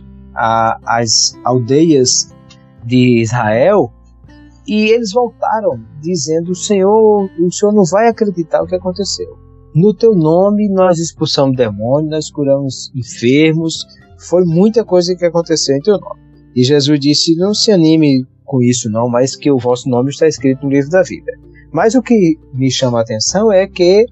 às aldeias de Israel, e eles voltaram dizendo, Senhor, o Senhor não vai acreditar o que aconteceu. No teu nome nós expulsamos demônios, nós curamos enfermos, foi muita coisa que aconteceu em teu nome. E Jesus disse, não se anime com isso não, mas que o vosso nome está escrito no livro da vida. Mas o que me chama a atenção é que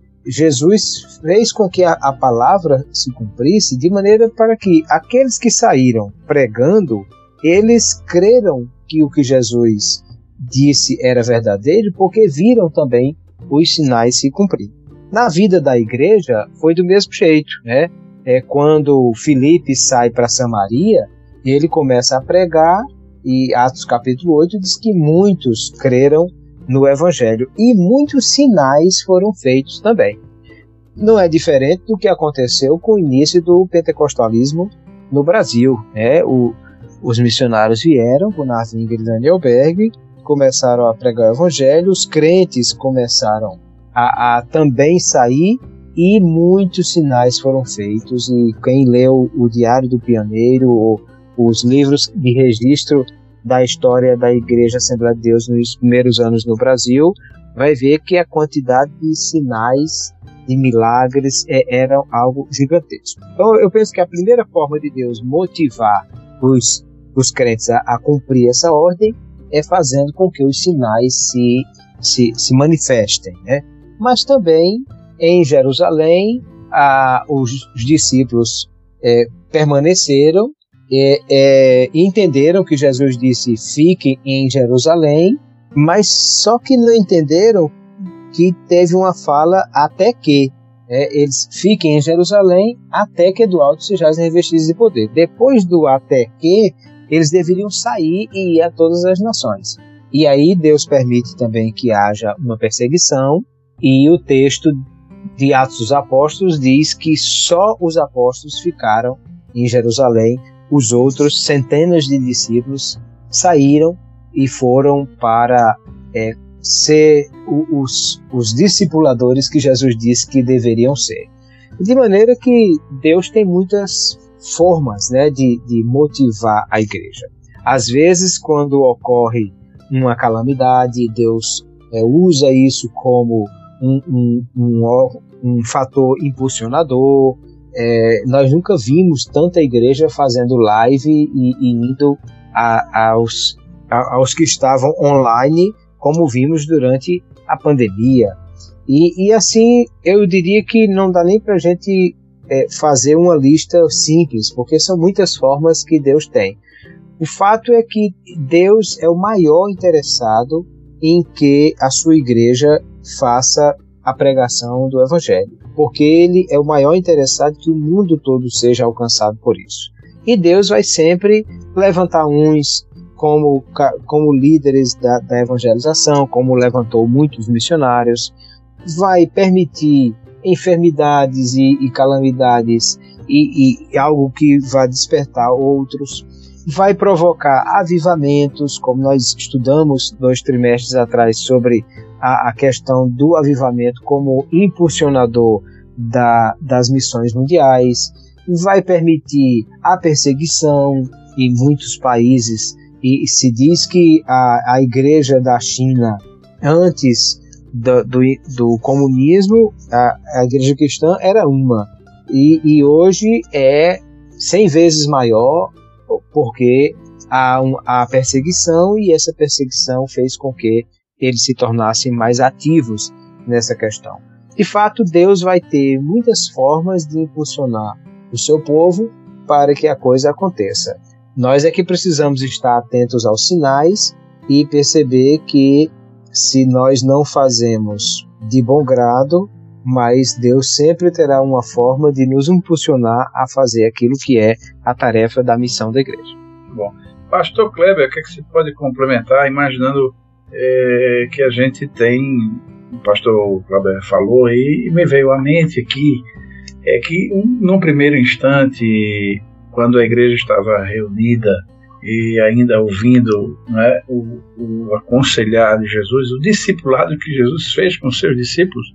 Jesus fez com que a, a palavra se cumprisse de maneira para que aqueles que saíram pregando, eles creram que o que Jesus disse era verdadeiro, porque viram também os sinais se cumprir. Na vida da igreja foi do mesmo jeito, né? É, quando Filipe sai para Samaria, ele começa a pregar, e Atos capítulo oito diz que muitos creram no Evangelho, e muitos sinais foram feitos também. Não é diferente do que aconteceu com o início do pentecostalismo no Brasil, né? O, os missionários vieram, Gunnar Wingre e Daniel Berg, começaram a pregar o Evangelho, os crentes começaram a, a também sair, e muitos sinais foram feitos, e quem leu o Diário do Pioneiro, ou os livros de registro da história da Igreja Assembleia de Deus nos primeiros anos no Brasil, vai ver que a quantidade de sinais, de milagres, é, era algo gigantesco. Então eu penso que a primeira forma de Deus motivar os, os crentes a, a cumprir essa ordem é fazendo com que os sinais se, se, se manifestem, né? Mas também em Jerusalém a, os, os discípulos é, permaneceram e é, entenderam que Jesus disse fiquem em Jerusalém, mas só que não entenderam que teve uma fala até que é, eles fiquem em Jerusalém até que do alto sejais revestidos de poder. Depois do até que, eles deveriam sair e ir a todas as nações. E aí Deus permite também que haja uma perseguição, e o texto de Atos dos Apóstolos diz que só os apóstolos ficaram em Jerusalém, os outros centenas de discípulos saíram e foram para é, ser os, os discipuladores que Jesus disse que deveriam ser. De maneira que Deus tem muitas formas, né, de, de motivar a igreja. Às vezes, quando ocorre uma calamidade, Deus é, usa isso como um, um, um, um fator impulsionador. É, nós nunca vimos tanta igreja fazendo live e, e indo a, aos, a, aos que estavam online, como vimos durante a pandemia. E, e assim, eu diria que não dá nem para a gente é, fazer uma lista simples, porque são muitas formas que Deus tem. O fato é que Deus é o maior interessado em que a sua igreja faça a pregação do Evangelho, porque Ele é o maior interessado que o mundo todo seja alcançado por isso. E Deus vai sempre levantar uns como, como líderes da, da evangelização, como levantou muitos missionários, vai permitir enfermidades e, e calamidades e, e algo que vai despertar outros, vai provocar avivamentos, como nós estudamos dois trimestres atrás sobre a, a questão do avivamento como impulsionador da, das missões mundiais, vai permitir a perseguição em muitos países, e se diz que a, a igreja da China, antes do, do, do comunismo, a, a igreja cristã era uma, e, e hoje é cem vezes maior, porque há um, a perseguição, e essa perseguição fez com que eles se tornassem mais ativos nessa questão. De fato, Deus vai ter muitas formas de impulsionar o seu povo para que a coisa aconteça. Nós é que precisamos estar atentos aos sinais e perceber que se nós não fazemos de bom grado, mas Deus sempre terá uma forma de nos impulsionar a fazer aquilo que é a tarefa da missão da igreja. Bom, Pastor Kleber, o que, é que você pode complementar, imaginando é, que a gente tem, o Pastor Kleber falou aí, e me veio à mente aqui, é que um, num primeiro instante, quando a igreja estava reunida e ainda ouvindo, né, o, o aconselhar de Jesus, o discipulado que Jesus fez com seus discípulos,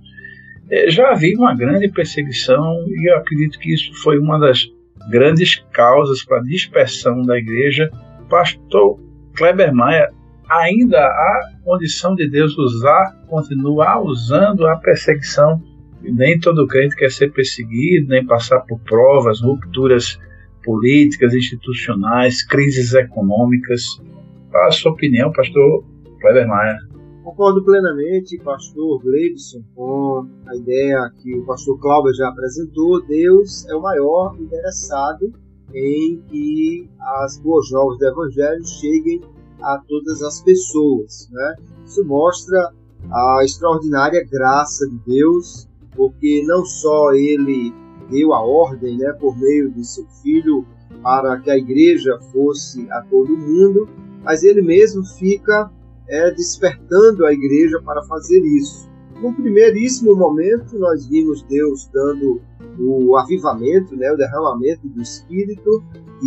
já havia uma grande perseguição, e eu acredito que isso foi uma das grandes causas para a dispersão da igreja. Pastor Kleber Maia, ainda há condição de Deus usar, continuar usando a perseguição? Nem todo crente quer ser perseguido, nem passar por provas, rupturas políticas, institucionais, crises econômicas. Qual a sua opinião, Pastor Kleber Maia? Concordo plenamente, pastor Gleibson, com a ideia que o pastor Cláudio já apresentou. Deus é o maior interessado em que as boas novas do Evangelho cheguem a todas as pessoas, né? Isso mostra a extraordinária graça de Deus, porque não só Ele deu a ordem, né, por meio de seu Filho para que a igreja fosse a todo mundo, mas Ele mesmo fica É, despertando a igreja para fazer isso. No primeiríssimo momento, nós vimos Deus dando o avivamento, né, o derramamento do Espírito,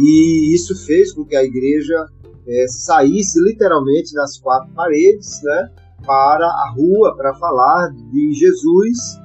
e isso fez com que a igreja é, saísse literalmente das quatro paredes, né, para a rua para falar de Jesus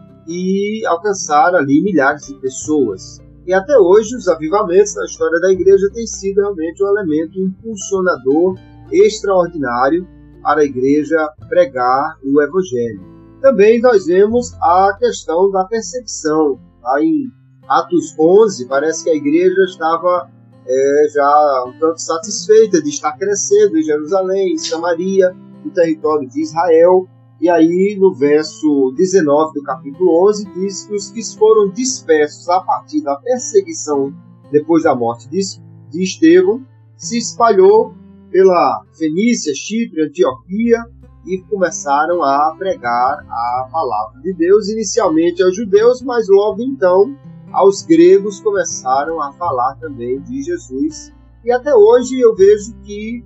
e alcançar ali milhares de pessoas. E até hoje os avivamentos na história da igreja têm sido realmente um elemento impulsionador extraordinário para a igreja pregar o Evangelho. Também nós vemos a questão da perseguição. Lá em Atos onze, parece que a igreja estava é, já um tanto satisfeita de estar crescendo em Jerusalém, em Samaria, no território de Israel. E aí, no verso dezenove do capítulo onze, diz que os que foram dispersos a partir da perseguição depois da morte de Estevão se espalhou pela Fenícia, Chipre, Antioquia, e começaram a pregar a palavra de Deus, inicialmente aos judeus, mas logo então aos gregos começaram a falar também de Jesus. E até hoje eu vejo que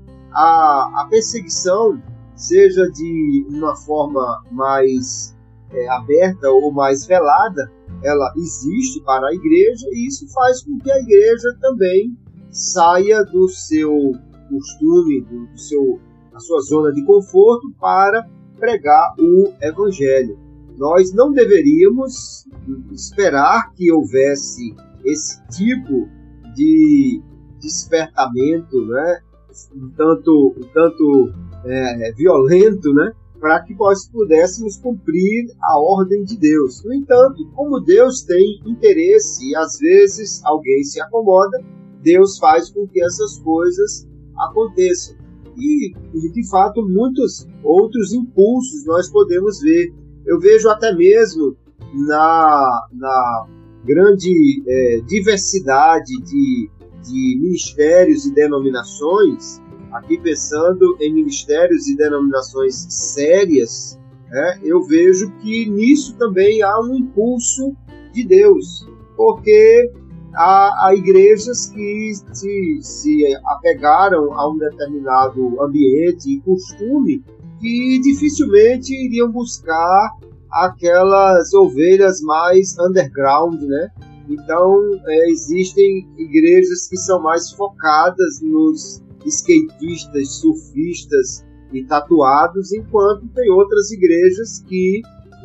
a, a perseguição, seja de uma forma mais é, aberta ou mais velada, ela existe para a igreja, e isso faz com que a igreja também saia do seu costume, do, do seu a sua zona de conforto para pregar o Evangelho. Nós não deveríamos esperar que houvesse esse tipo de despertamento, né, um tanto, um tanto é, violento, né, para que nós pudéssemos cumprir a ordem de Deus. No entanto, como Deus tem interesse e às vezes alguém se acomoda, Deus faz com que essas coisas aconteçam. E, de fato, muitos outros impulsos nós podemos ver. Eu vejo até mesmo na, na grande é, diversidade de, de ministérios e denominações, aqui pensando em ministérios e denominações sérias, né, eu vejo que nisso também há um impulso de Deus, porque há, há igrejas que se, se apegaram a um determinado ambiente e costume que dificilmente iriam buscar aquelas ovelhas mais underground, né? Então, é, existem igrejas que são mais focadas nos skatistas, surfistas e tatuados, enquanto tem outras igrejas que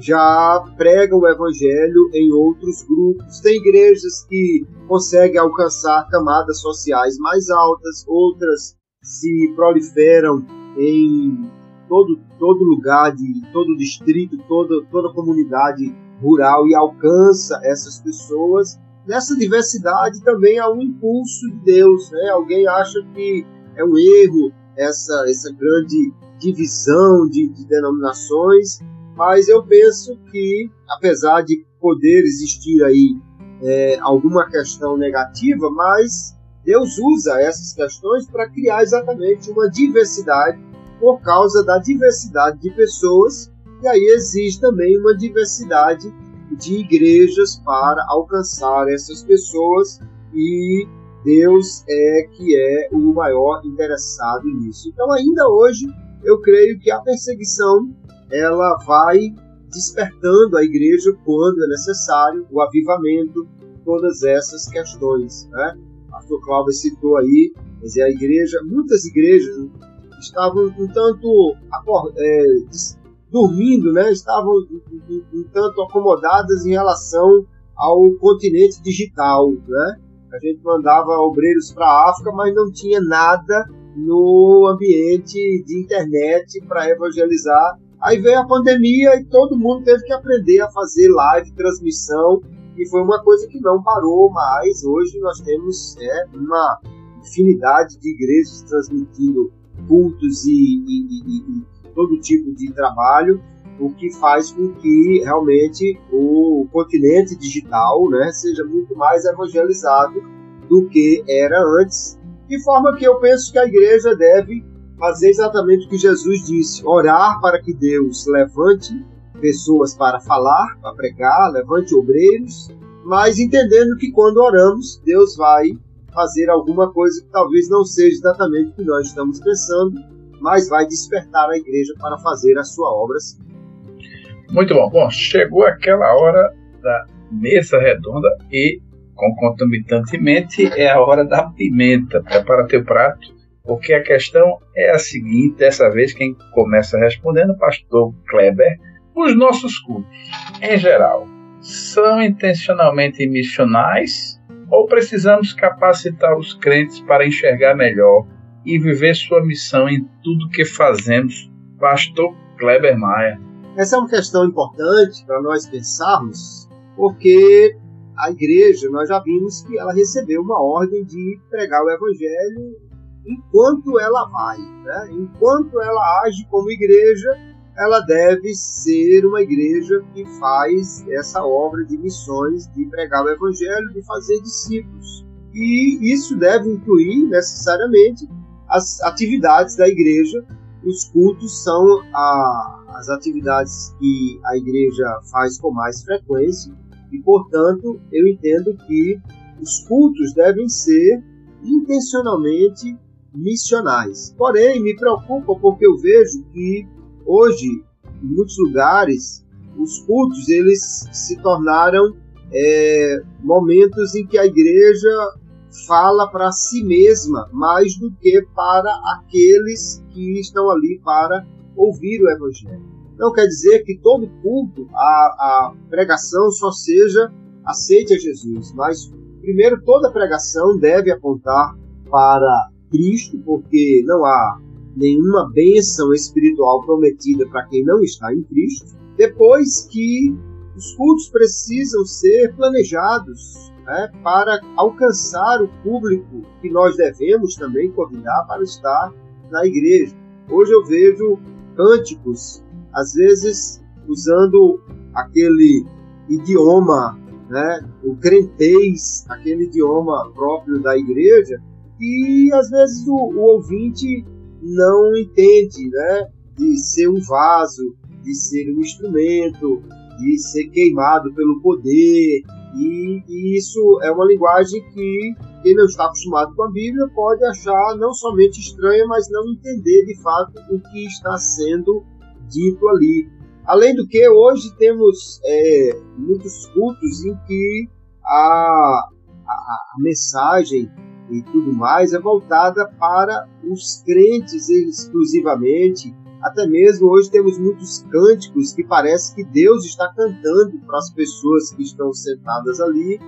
já pregam o evangelho em outros grupos. Tem igrejas que conseguem alcançar camadas sociais mais altas, outras se proliferam em todo, todo lugar, de todo distrito, todo, toda comunidade rural e alcança essas pessoas. Nessa diversidade também há um impulso de Deus, né? Alguém acha que é um erro essa, essa grande divisão de, de denominações, mas eu penso que, apesar de poder existir aí é, alguma questão negativa, mas Deus usa essas questões para criar exatamente uma diversidade por causa da diversidade de pessoas, e aí existe também uma diversidade de igrejas para alcançar essas pessoas, e Deus é que é o maior interessado nisso. Então, ainda hoje, eu creio que a perseguição ela vai despertando a igreja quando é necessário, o avivamento, todas essas questões, né? O pastor Cláudio citou aí, quer dizer, a igreja, muitas igrejas estavam um tanto é, dormindo, né? Estavam um, um tanto acomodadas em relação ao continente digital, né? A gente mandava obreiros para a África, mas não tinha nada no ambiente de internet para evangelizar. Aí veio a pandemia e todo mundo teve que aprender a fazer live, transmissão, e foi uma coisa que não parou, mas hoje nós temos é, uma infinidade de igrejas transmitindo cultos e, e, e, e todo tipo de trabalho, o que faz com que realmente o continente digital, né, seja muito mais evangelizado do que era antes, de forma que eu penso que a igreja deve fazer exatamente o que Jesus disse, orar para que Deus levante pessoas para falar, para pregar, levante obreiros, mas entendendo que quando oramos, Deus vai fazer alguma coisa que talvez não seja exatamente o que nós estamos pensando, mas vai despertar a igreja para fazer a sua obra sim. Muito bom. Bom, chegou aquela hora da mesa redonda e, concomitantemente, é a hora da pimenta. Prepara teu prato, porque a questão é a seguinte, dessa vez quem começa respondendo, o pastor Kleber. Os nossos cultos, em geral, são intencionalmente missionais ou precisamos capacitar os crentes para enxergar melhor e viver sua missão em tudo que fazemos? Pastor Kleber Maia. Essa é uma questão importante para nós pensarmos, porque a igreja, nós já vimos que ela recebeu uma ordem de pregar o evangelho enquanto ela vai, né? Enquanto ela age como igreja, ela deve ser uma igreja que faz essa obra de missões, de pregar o evangelho, de fazer discípulos. E isso deve incluir necessariamente as atividades da igreja. Os cultos são a, as atividades que a igreja faz com mais frequência e, portanto, eu entendo que os cultos devem ser intencionalmente missionais. Porém, me preocupa porque eu vejo que hoje, em muitos lugares, os cultos eles se tornaram é, momentos em que a igreja fala para si mesma mais do que para aqueles que estão ali para ouvir o Evangelho. Não quer dizer que todo culto, a, a pregação só seja aceite a Jesus, mas primeiro toda pregação deve apontar para Cristo, porque não há nenhuma bênção espiritual prometida para quem não está em Cristo. Depois que os cultos precisam ser planejados, né, para alcançar o público que nós devemos também convidar para estar na igreja. Hoje eu vejo cânticos, às vezes usando aquele idioma, né, o crentez, aquele idioma próprio da igreja, e às vezes o, o ouvinte não entende, né, de ser um vaso, de ser um instrumento, de ser queimado pelo poder, e, e isso é uma linguagem que quem não está acostumado com a Bíblia pode achar não somente estranha, mas não entender de fato o que está sendo dito ali. Além do que, hoje temos é, muitos cultos em que a, a, a mensagem e tudo mais é voltada para os crentes exclusivamente. Até mesmo hoje temos muitos cânticos que parece que Deus está cantando para as pessoas que estão sentadas ali,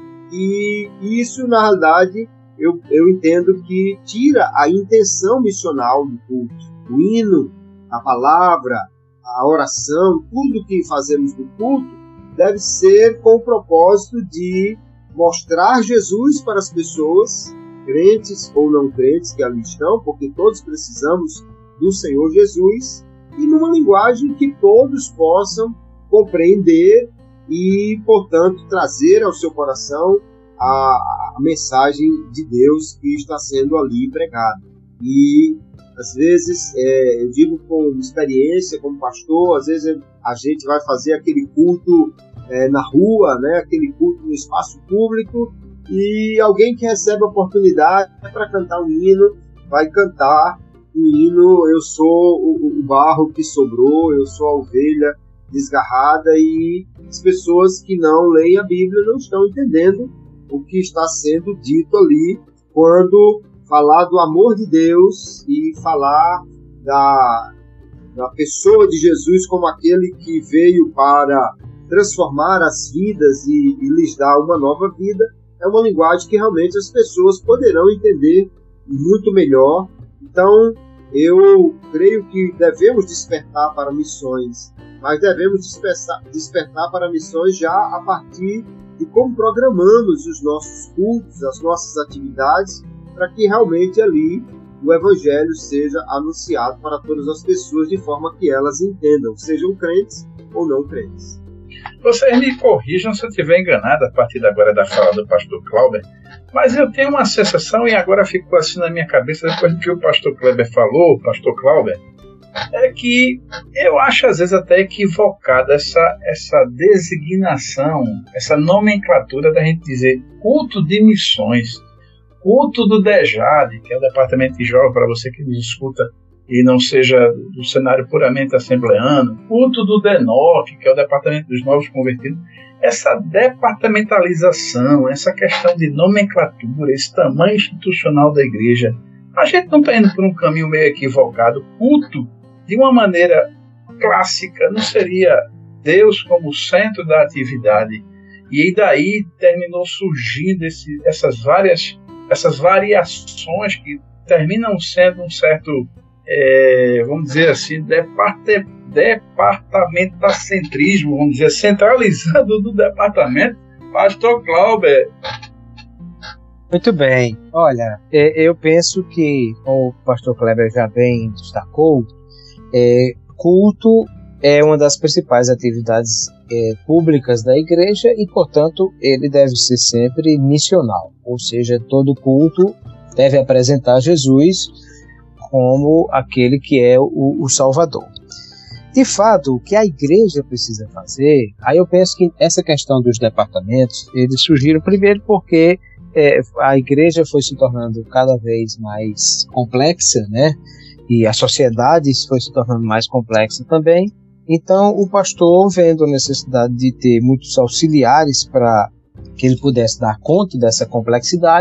e isso, na realidade, eu, eu entendo que tira a intenção missional do culto. O hino, a palavra, a oração, tudo que fazemos no culto deve ser com o propósito de mostrar Jesus para as pessoas, crentes ou não crentes que ali estão, porque todos precisamos do Senhor Jesus, e numa linguagem que todos possam compreender e, portanto, trazer ao seu coração a, a mensagem de Deus que está sendo ali pregada. E, às vezes, é, eu digo com experiência, como pastor, às vezes a gente vai fazer aquele culto é, na rua, né, aquele culto no espaço público, e alguém que recebe a oportunidade para cantar um hino, vai cantar o hino, eu sou o, o barro que sobrou, eu sou a ovelha desgarrada, e as pessoas que não leem a Bíblia não estão entendendo o que está sendo dito ali, quando falar do amor de Deus e falar da, da pessoa de Jesus como aquele que veio para transformar as vidas e, e lhes dar uma nova vida, é uma linguagem que realmente as pessoas poderão entender muito melhor. Então, eu creio que devemos despertar para missões, mas devemos despertar, despertar para missões já a partir de como programamos os nossos cultos, as nossas atividades, para que realmente ali o Evangelho seja anunciado para todas as pessoas de forma que elas entendam, sejam crentes ou não crentes. Vocês me corrijam se eu estiver enganado a partir de agora da fala do pastor Clauber, mas eu tenho uma sensação, e agora ficou assim na minha cabeça depois do que o pastor Kleber falou, o pastor Clauber, é que eu acho às vezes até equivocada essa, essa designação, essa nomenclatura da gente dizer culto de missões, culto do DEJAD, que é o Departamento de Jovens, para você que nos escuta e não seja do cenário puramente assembleano, culto do DENOC, que é o Departamento dos Novos Convertidos. Essa departamentalização, essa questão de nomenclatura, esse tamanho institucional da igreja, a gente não está indo por um caminho meio equivocado. Culto, de uma maneira clássica, não seria Deus como centro da atividade? E aí daí terminou surgindo esse, essas, várias, essas variações que terminam sendo um certo, é, vamos dizer assim, departe, departamentacentrismo, vamos dizer, centralizando do departamento. Pastor Clauber. Muito bem. Olha, eu penso que, como o pastor Kleber já bem destacou, é, culto é uma das principais atividades é, públicas da igreja e, portanto, ele deve ser sempre missional. Ou seja, todo culto deve apresentar Jesus como aquele que é o, o Salvador. De fato, o que a igreja precisa fazer, aí eu penso que essa questão dos departamentos, eles surgiram primeiro porque é, a igreja foi se tornando cada vez mais complexa, né? E a sociedade foi se tornando mais complexa também. Então, o pastor, vendo a necessidade de ter muitos auxiliares para que ele pudesse dar conta dessa complexidade,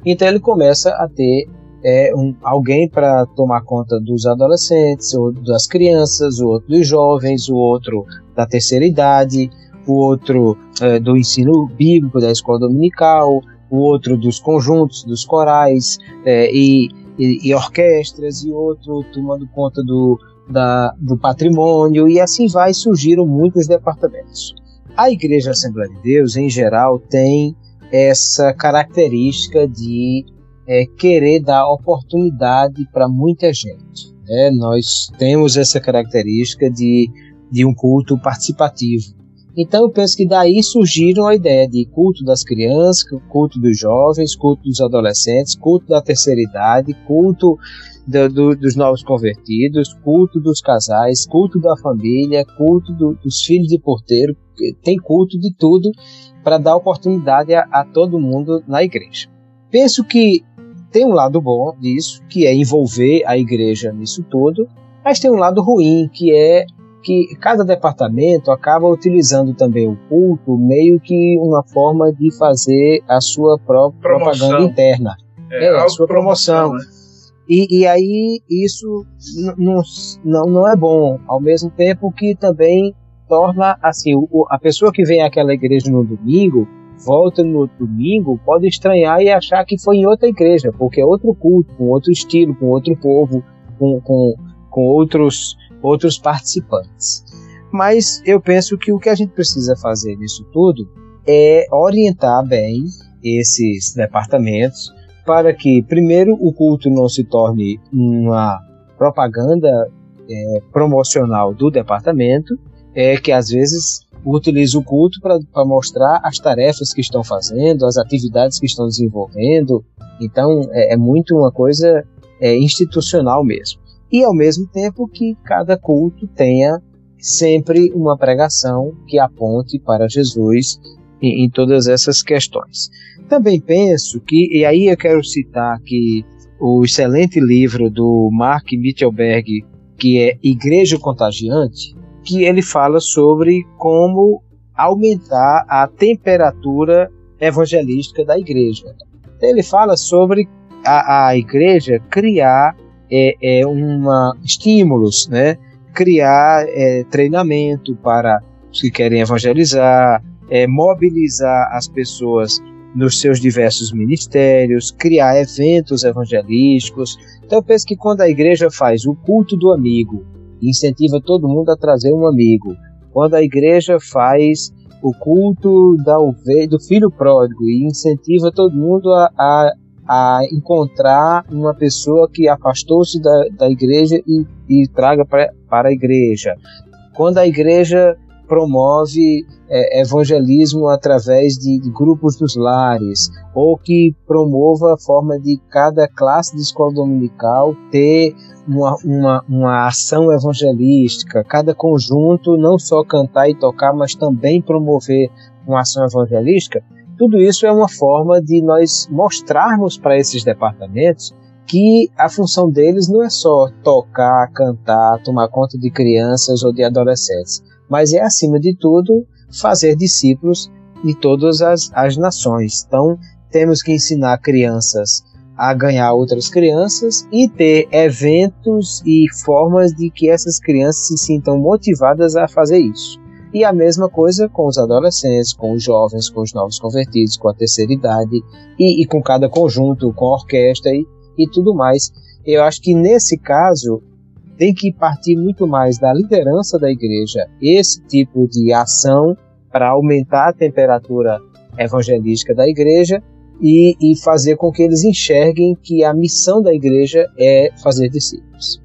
Então ele começa a ter é, um, alguém para tomar conta dos adolescentes, ou das crianças, o outro dos jovens, o outro da terceira idade, o outro é, do ensino bíblico, da escola dominical, o outro dos conjuntos, dos corais é, e, e, e orquestras, e outro tomando conta do, da, do patrimônio, e assim vai, surgiram muitos departamentos. A Igreja Assembleia de Deus, em geral, tem essa característica de é, querer dar oportunidade para muita gente. Né? Nós temos essa característica de, de um culto participativo. Então eu penso que daí surgiram a ideia de culto das crianças, culto dos jovens, culto dos adolescentes, culto da terceira idade, culto do, do, dos novos convertidos, culto dos casais, culto da família, culto do, dos filhos de porteiro. Tem culto de tudo para dar oportunidade a, a todo mundo na igreja. Penso que tem um lado bom disso, que é envolver a igreja nisso tudo, mas tem um lado ruim, que é que cada departamento acaba utilizando também o culto meio que uma forma de fazer a sua própria promoção. Propaganda interna. É, é a sua promoção. promoção né? e, e aí isso não, não, não é bom, ao mesmo tempo que também torna assim, o, a pessoa que vem àquela igreja no domingo, volta no domingo, pode estranhar e achar que foi em outra igreja, porque é outro culto, com outro estilo, com outro povo, com, com, com outros outros participantes. Mas eu penso que o que a gente precisa fazer nisso tudo é orientar bem esses departamentos para que, primeiro, o culto não se torne uma propaganda é, promocional do departamento, é, que às vezes utiliza o culto para mostrar as tarefas que estão fazendo, as atividades que estão desenvolvendo. Então, é, é muito uma coisa é, institucional mesmo. E ao mesmo tempo que cada culto tenha sempre uma pregação que aponte para Jesus em, em todas essas questões. Também penso que, e aí eu quero citar aqui o excelente livro do Mark Mittelberg, que é Igreja Contagiante, que ele fala sobre como aumentar a temperatura evangelística da igreja. Ele fala sobre a, a igreja criar É, é uma, estímulos, né? Criar é, treinamento para os que querem evangelizar, é, mobilizar as pessoas nos seus diversos ministérios, criar eventos evangelísticos. Então eu penso que quando a igreja faz o culto do amigo, incentiva todo mundo a trazer um amigo, quando a igreja faz o culto da ovelha, do filho pródigo e incentiva todo mundo a, a a encontrar uma pessoa que afastou-se da, da igreja e, e traga pra, para a igreja. Quando a igreja promove é, evangelismo através de, de grupos dos lares, ou que promova a forma de cada classe de escola dominical ter uma, uma, uma ação evangelística, cada conjunto não só cantar e tocar, mas também promover uma ação evangelística. Tudo isso é uma forma de nós mostrarmos para esses departamentos que a função deles não é só tocar, cantar, tomar conta de crianças ou de adolescentes, mas é, acima de tudo, fazer discípulos de todas as, as nações. Então, temos que ensinar crianças a ganhar outras crianças e ter eventos e formas de que essas crianças se sintam motivadas a fazer isso. E a mesma coisa com os adolescentes, com os jovens, com os novos convertidos, com a terceira idade e, e com cada conjunto, com a orquestra e, e tudo mais. Eu acho que nesse caso tem que partir muito mais da liderança da igreja esse tipo de ação para aumentar a temperatura evangelística da igreja e, e fazer com que eles enxerguem que a missão da igreja é fazer discípulos.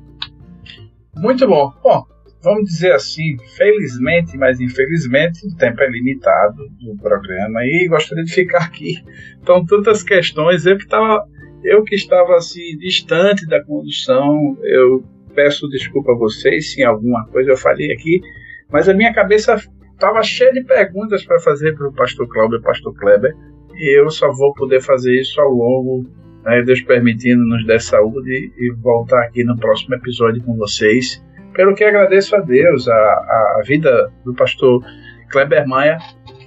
Muito bom. Bom, vamos dizer assim, felizmente, mas infelizmente, o tempo é limitado do programa e gostaria de ficar aqui. Então, tantas questões, eu que estava, eu que estava assim, distante da condução, eu peço desculpa a vocês se em alguma coisa eu falei aqui, mas a minha cabeça estava cheia de perguntas para fazer para o pastor Cláudio e pastor Kleber, e eu só vou poder fazer isso ao longo, né, Deus permitindo, nos der saúde e voltar aqui no próximo episódio com vocês. Pelo que agradeço a Deus, a, a vida do pastor Kleber Maia,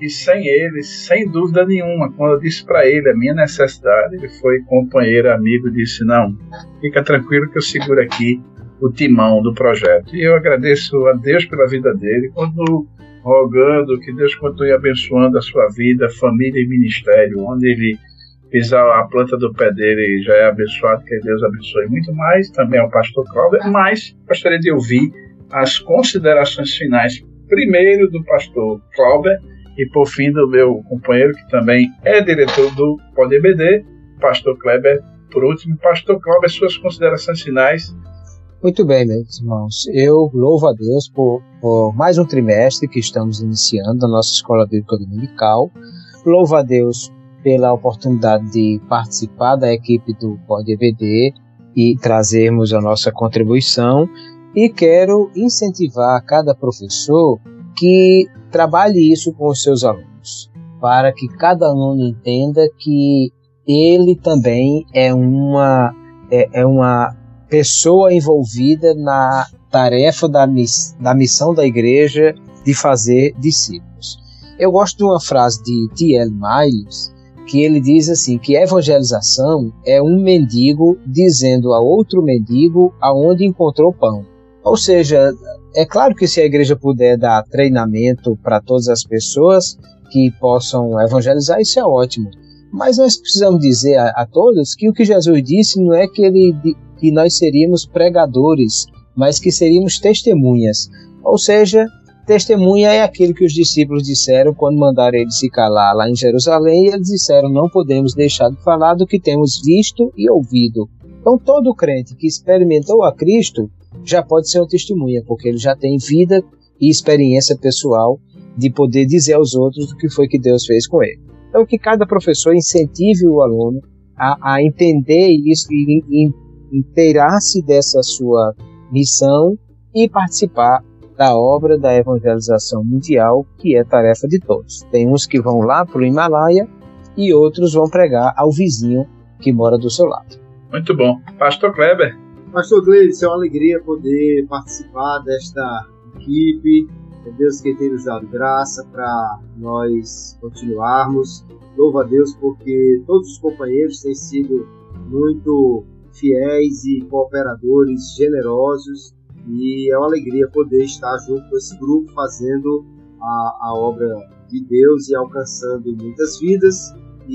que sem ele, sem dúvida nenhuma, quando eu disse para ele a minha necessidade, ele foi companheiro, amigo, disse, não, fica tranquilo que eu seguro aqui o timão do projeto. E eu agradeço a Deus pela vida dele, continuo rogando que Deus continue abençoando a sua vida, família e ministério, onde ele pisar a planta do pé dele já é abençoado, que Deus abençoe muito mais, também ao pastor Cláudio, mas gostaria de ouvir as considerações finais, primeiro do pastor Cláudio e por fim do meu companheiro, que também é diretor do Pod E B D, pastor Kleber. Por último, pastor Cláudio, suas considerações finais. Muito bem, meus irmãos. Eu louvo a Deus por, por mais um trimestre que estamos iniciando na nossa Escola Bíblica Dominical. Louvo a Deus pela oportunidade de participar da equipe do Pod E B D e trazermos a nossa contribuição. E quero incentivar cada professor que trabalhe isso com os seus alunos, para que cada aluno entenda que ele também é uma, é, é uma pessoa envolvida na tarefa da, miss, da missão da igreja de fazer discípulos. Eu gosto de uma frase de T L Miles, que ele diz assim, que evangelização é um mendigo dizendo a outro mendigo aonde encontrou pão. Ou seja, é claro que se a igreja puder dar treinamento para todas as pessoas que possam evangelizar, isso é ótimo. Mas nós precisamos dizer a, a todos que o que Jesus disse não é que, ele, que nós seríamos pregadores, mas que seríamos testemunhas. Ou seja, testemunha é aquele que os discípulos disseram quando mandaram ele se calar lá em Jerusalém, e eles disseram, não podemos deixar de falar do que temos visto e ouvido. Então todo crente que experimentou a Cristo já pode ser uma testemunha, porque ele já tem vida e experiência pessoal de poder dizer aos outros o que foi que Deus fez com ele. Então que cada professor incentive o aluno a, a entender isso e, e inteirar-se dessa sua missão e participar da obra da evangelização mundial, que é tarefa de todos. Tem uns que vão lá para o Himalaia e outros vão pregar ao vizinho que mora do seu lado. Muito bom. Pastor Kleber. Pastor Gleison, é uma alegria poder participar desta equipe. É Deus que tem nos dado graça para nós continuarmos. Louvo a Deus porque todos os companheiros têm sido muito fiéis e cooperadores, generosos, e é uma alegria poder estar junto com esse grupo fazendo a, a obra de Deus e alcançando muitas vidas,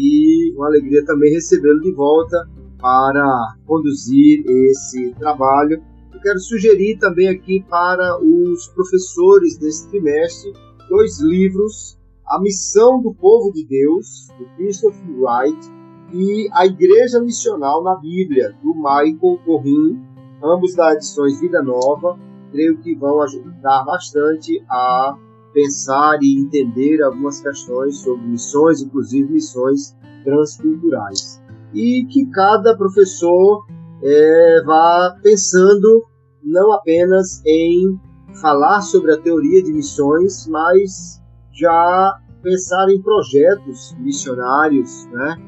e uma alegria também recebê-lo de volta para conduzir esse trabalho. Eu quero sugerir também aqui para os professores desse trimestre dois livros: A Missão do Povo de Deus, do Christopher Wright, e A Igreja Missional na Bíblia, do Michael Corrin, ambos da edições Vida Nova. Creio que vão ajudar bastante a pensar e entender algumas questões sobre missões, inclusive missões transculturais. E que cada professor é, vá pensando não apenas em falar sobre a teoria de missões, mas já pensar em projetos missionários, né?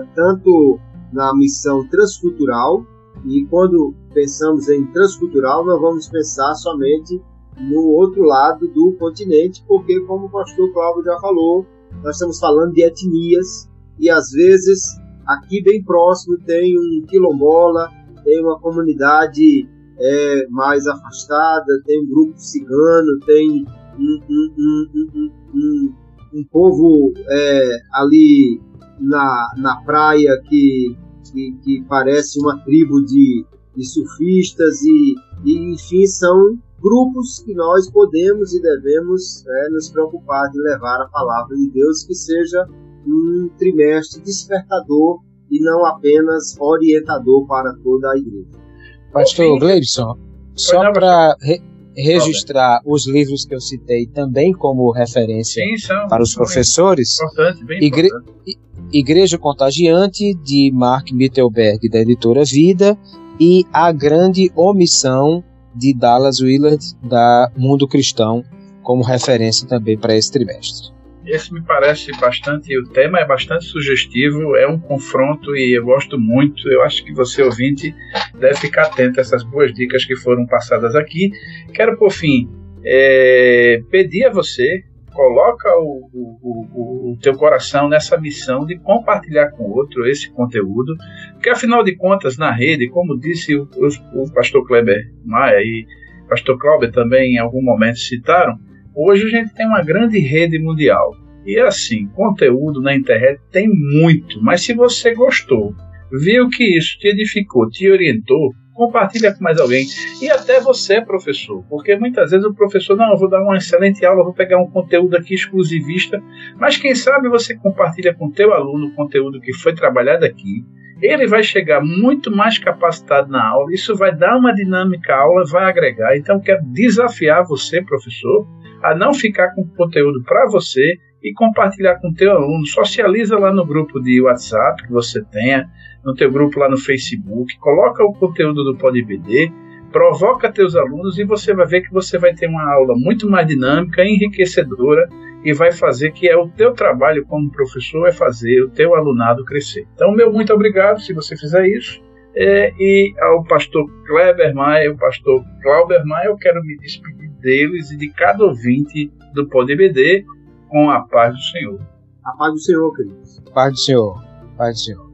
Tanto na missão transcultural, e quando pensamos em transcultural, não vamos pensar somente no outro lado do continente, porque, como o pastor Cláudio já falou, nós estamos falando de etnias, e às vezes aqui bem próximo tem um quilombola, tem uma comunidade é, mais afastada, tem um grupo cigano, tem um, um, um, um, um, um povo é, ali na, na praia que, que, que parece uma tribo de, de surfistas, e, e enfim, são grupos que nós podemos e devemos é, nos preocupar de levar a palavra de Deus, que seja um trimestre despertador e não apenas orientador para toda a igreja. Pastor Gleibson, só para re registrar os livros que eu citei também como referência Sim, são, para os são professores, importante, bem Igre importante. Igreja Contagiante, de Mark Mittelberg, da editora Vida, e A Grande Omissão, de Dallas Willard, da Mundo Cristão, como referência também para esse trimestre. Esse me parece bastante, o tema é bastante sugestivo, é um confronto e eu gosto muito. Eu acho que você, ouvinte, deve ficar atento a essas boas dicas que foram passadas aqui. Quero, por fim, é, pedir a você, coloca o, o, o, o teu coração nessa missão de compartilhar com o outro esse conteúdo, porque afinal de contas na rede, como disse o, o, o pastor Kleber Maia e o pastor Cláudio também em algum momento citaram, hoje a gente tem uma grande rede mundial. E assim, conteúdo na internet tem muito, mas se você gostou, viu que isso te edificou, te orientou, compartilha com mais alguém. E até você, professor, porque muitas vezes o professor, não, eu vou dar uma excelente aula, vou pegar um conteúdo aqui exclusivista, mas quem sabe você compartilha com o teu aluno o conteúdo que foi trabalhado aqui, ele vai chegar muito mais capacitado na aula, isso vai dar uma dinâmica à aula, vai agregar. Então, eu quero desafiar você, professor, a não ficar com conteúdo para você e compartilhar com o teu aluno. Socializa lá no grupo de WhatsApp que você tenha, no teu grupo lá no Facebook, coloca o conteúdo do PodBD, provoca teus alunos e você vai ver que você vai ter uma aula muito mais dinâmica, enriquecedora e vai fazer que é o teu trabalho como professor, é fazer o teu alunado crescer. Então, meu muito obrigado se você fizer isso. É, e ao pastor Kleber Maia e ao pastor Cláudio Maia, eu quero me despedir deles e de cada ouvinte do PodBD com a paz do Senhor. A paz do Senhor, queridos. Paz do Senhor. Paz do Senhor.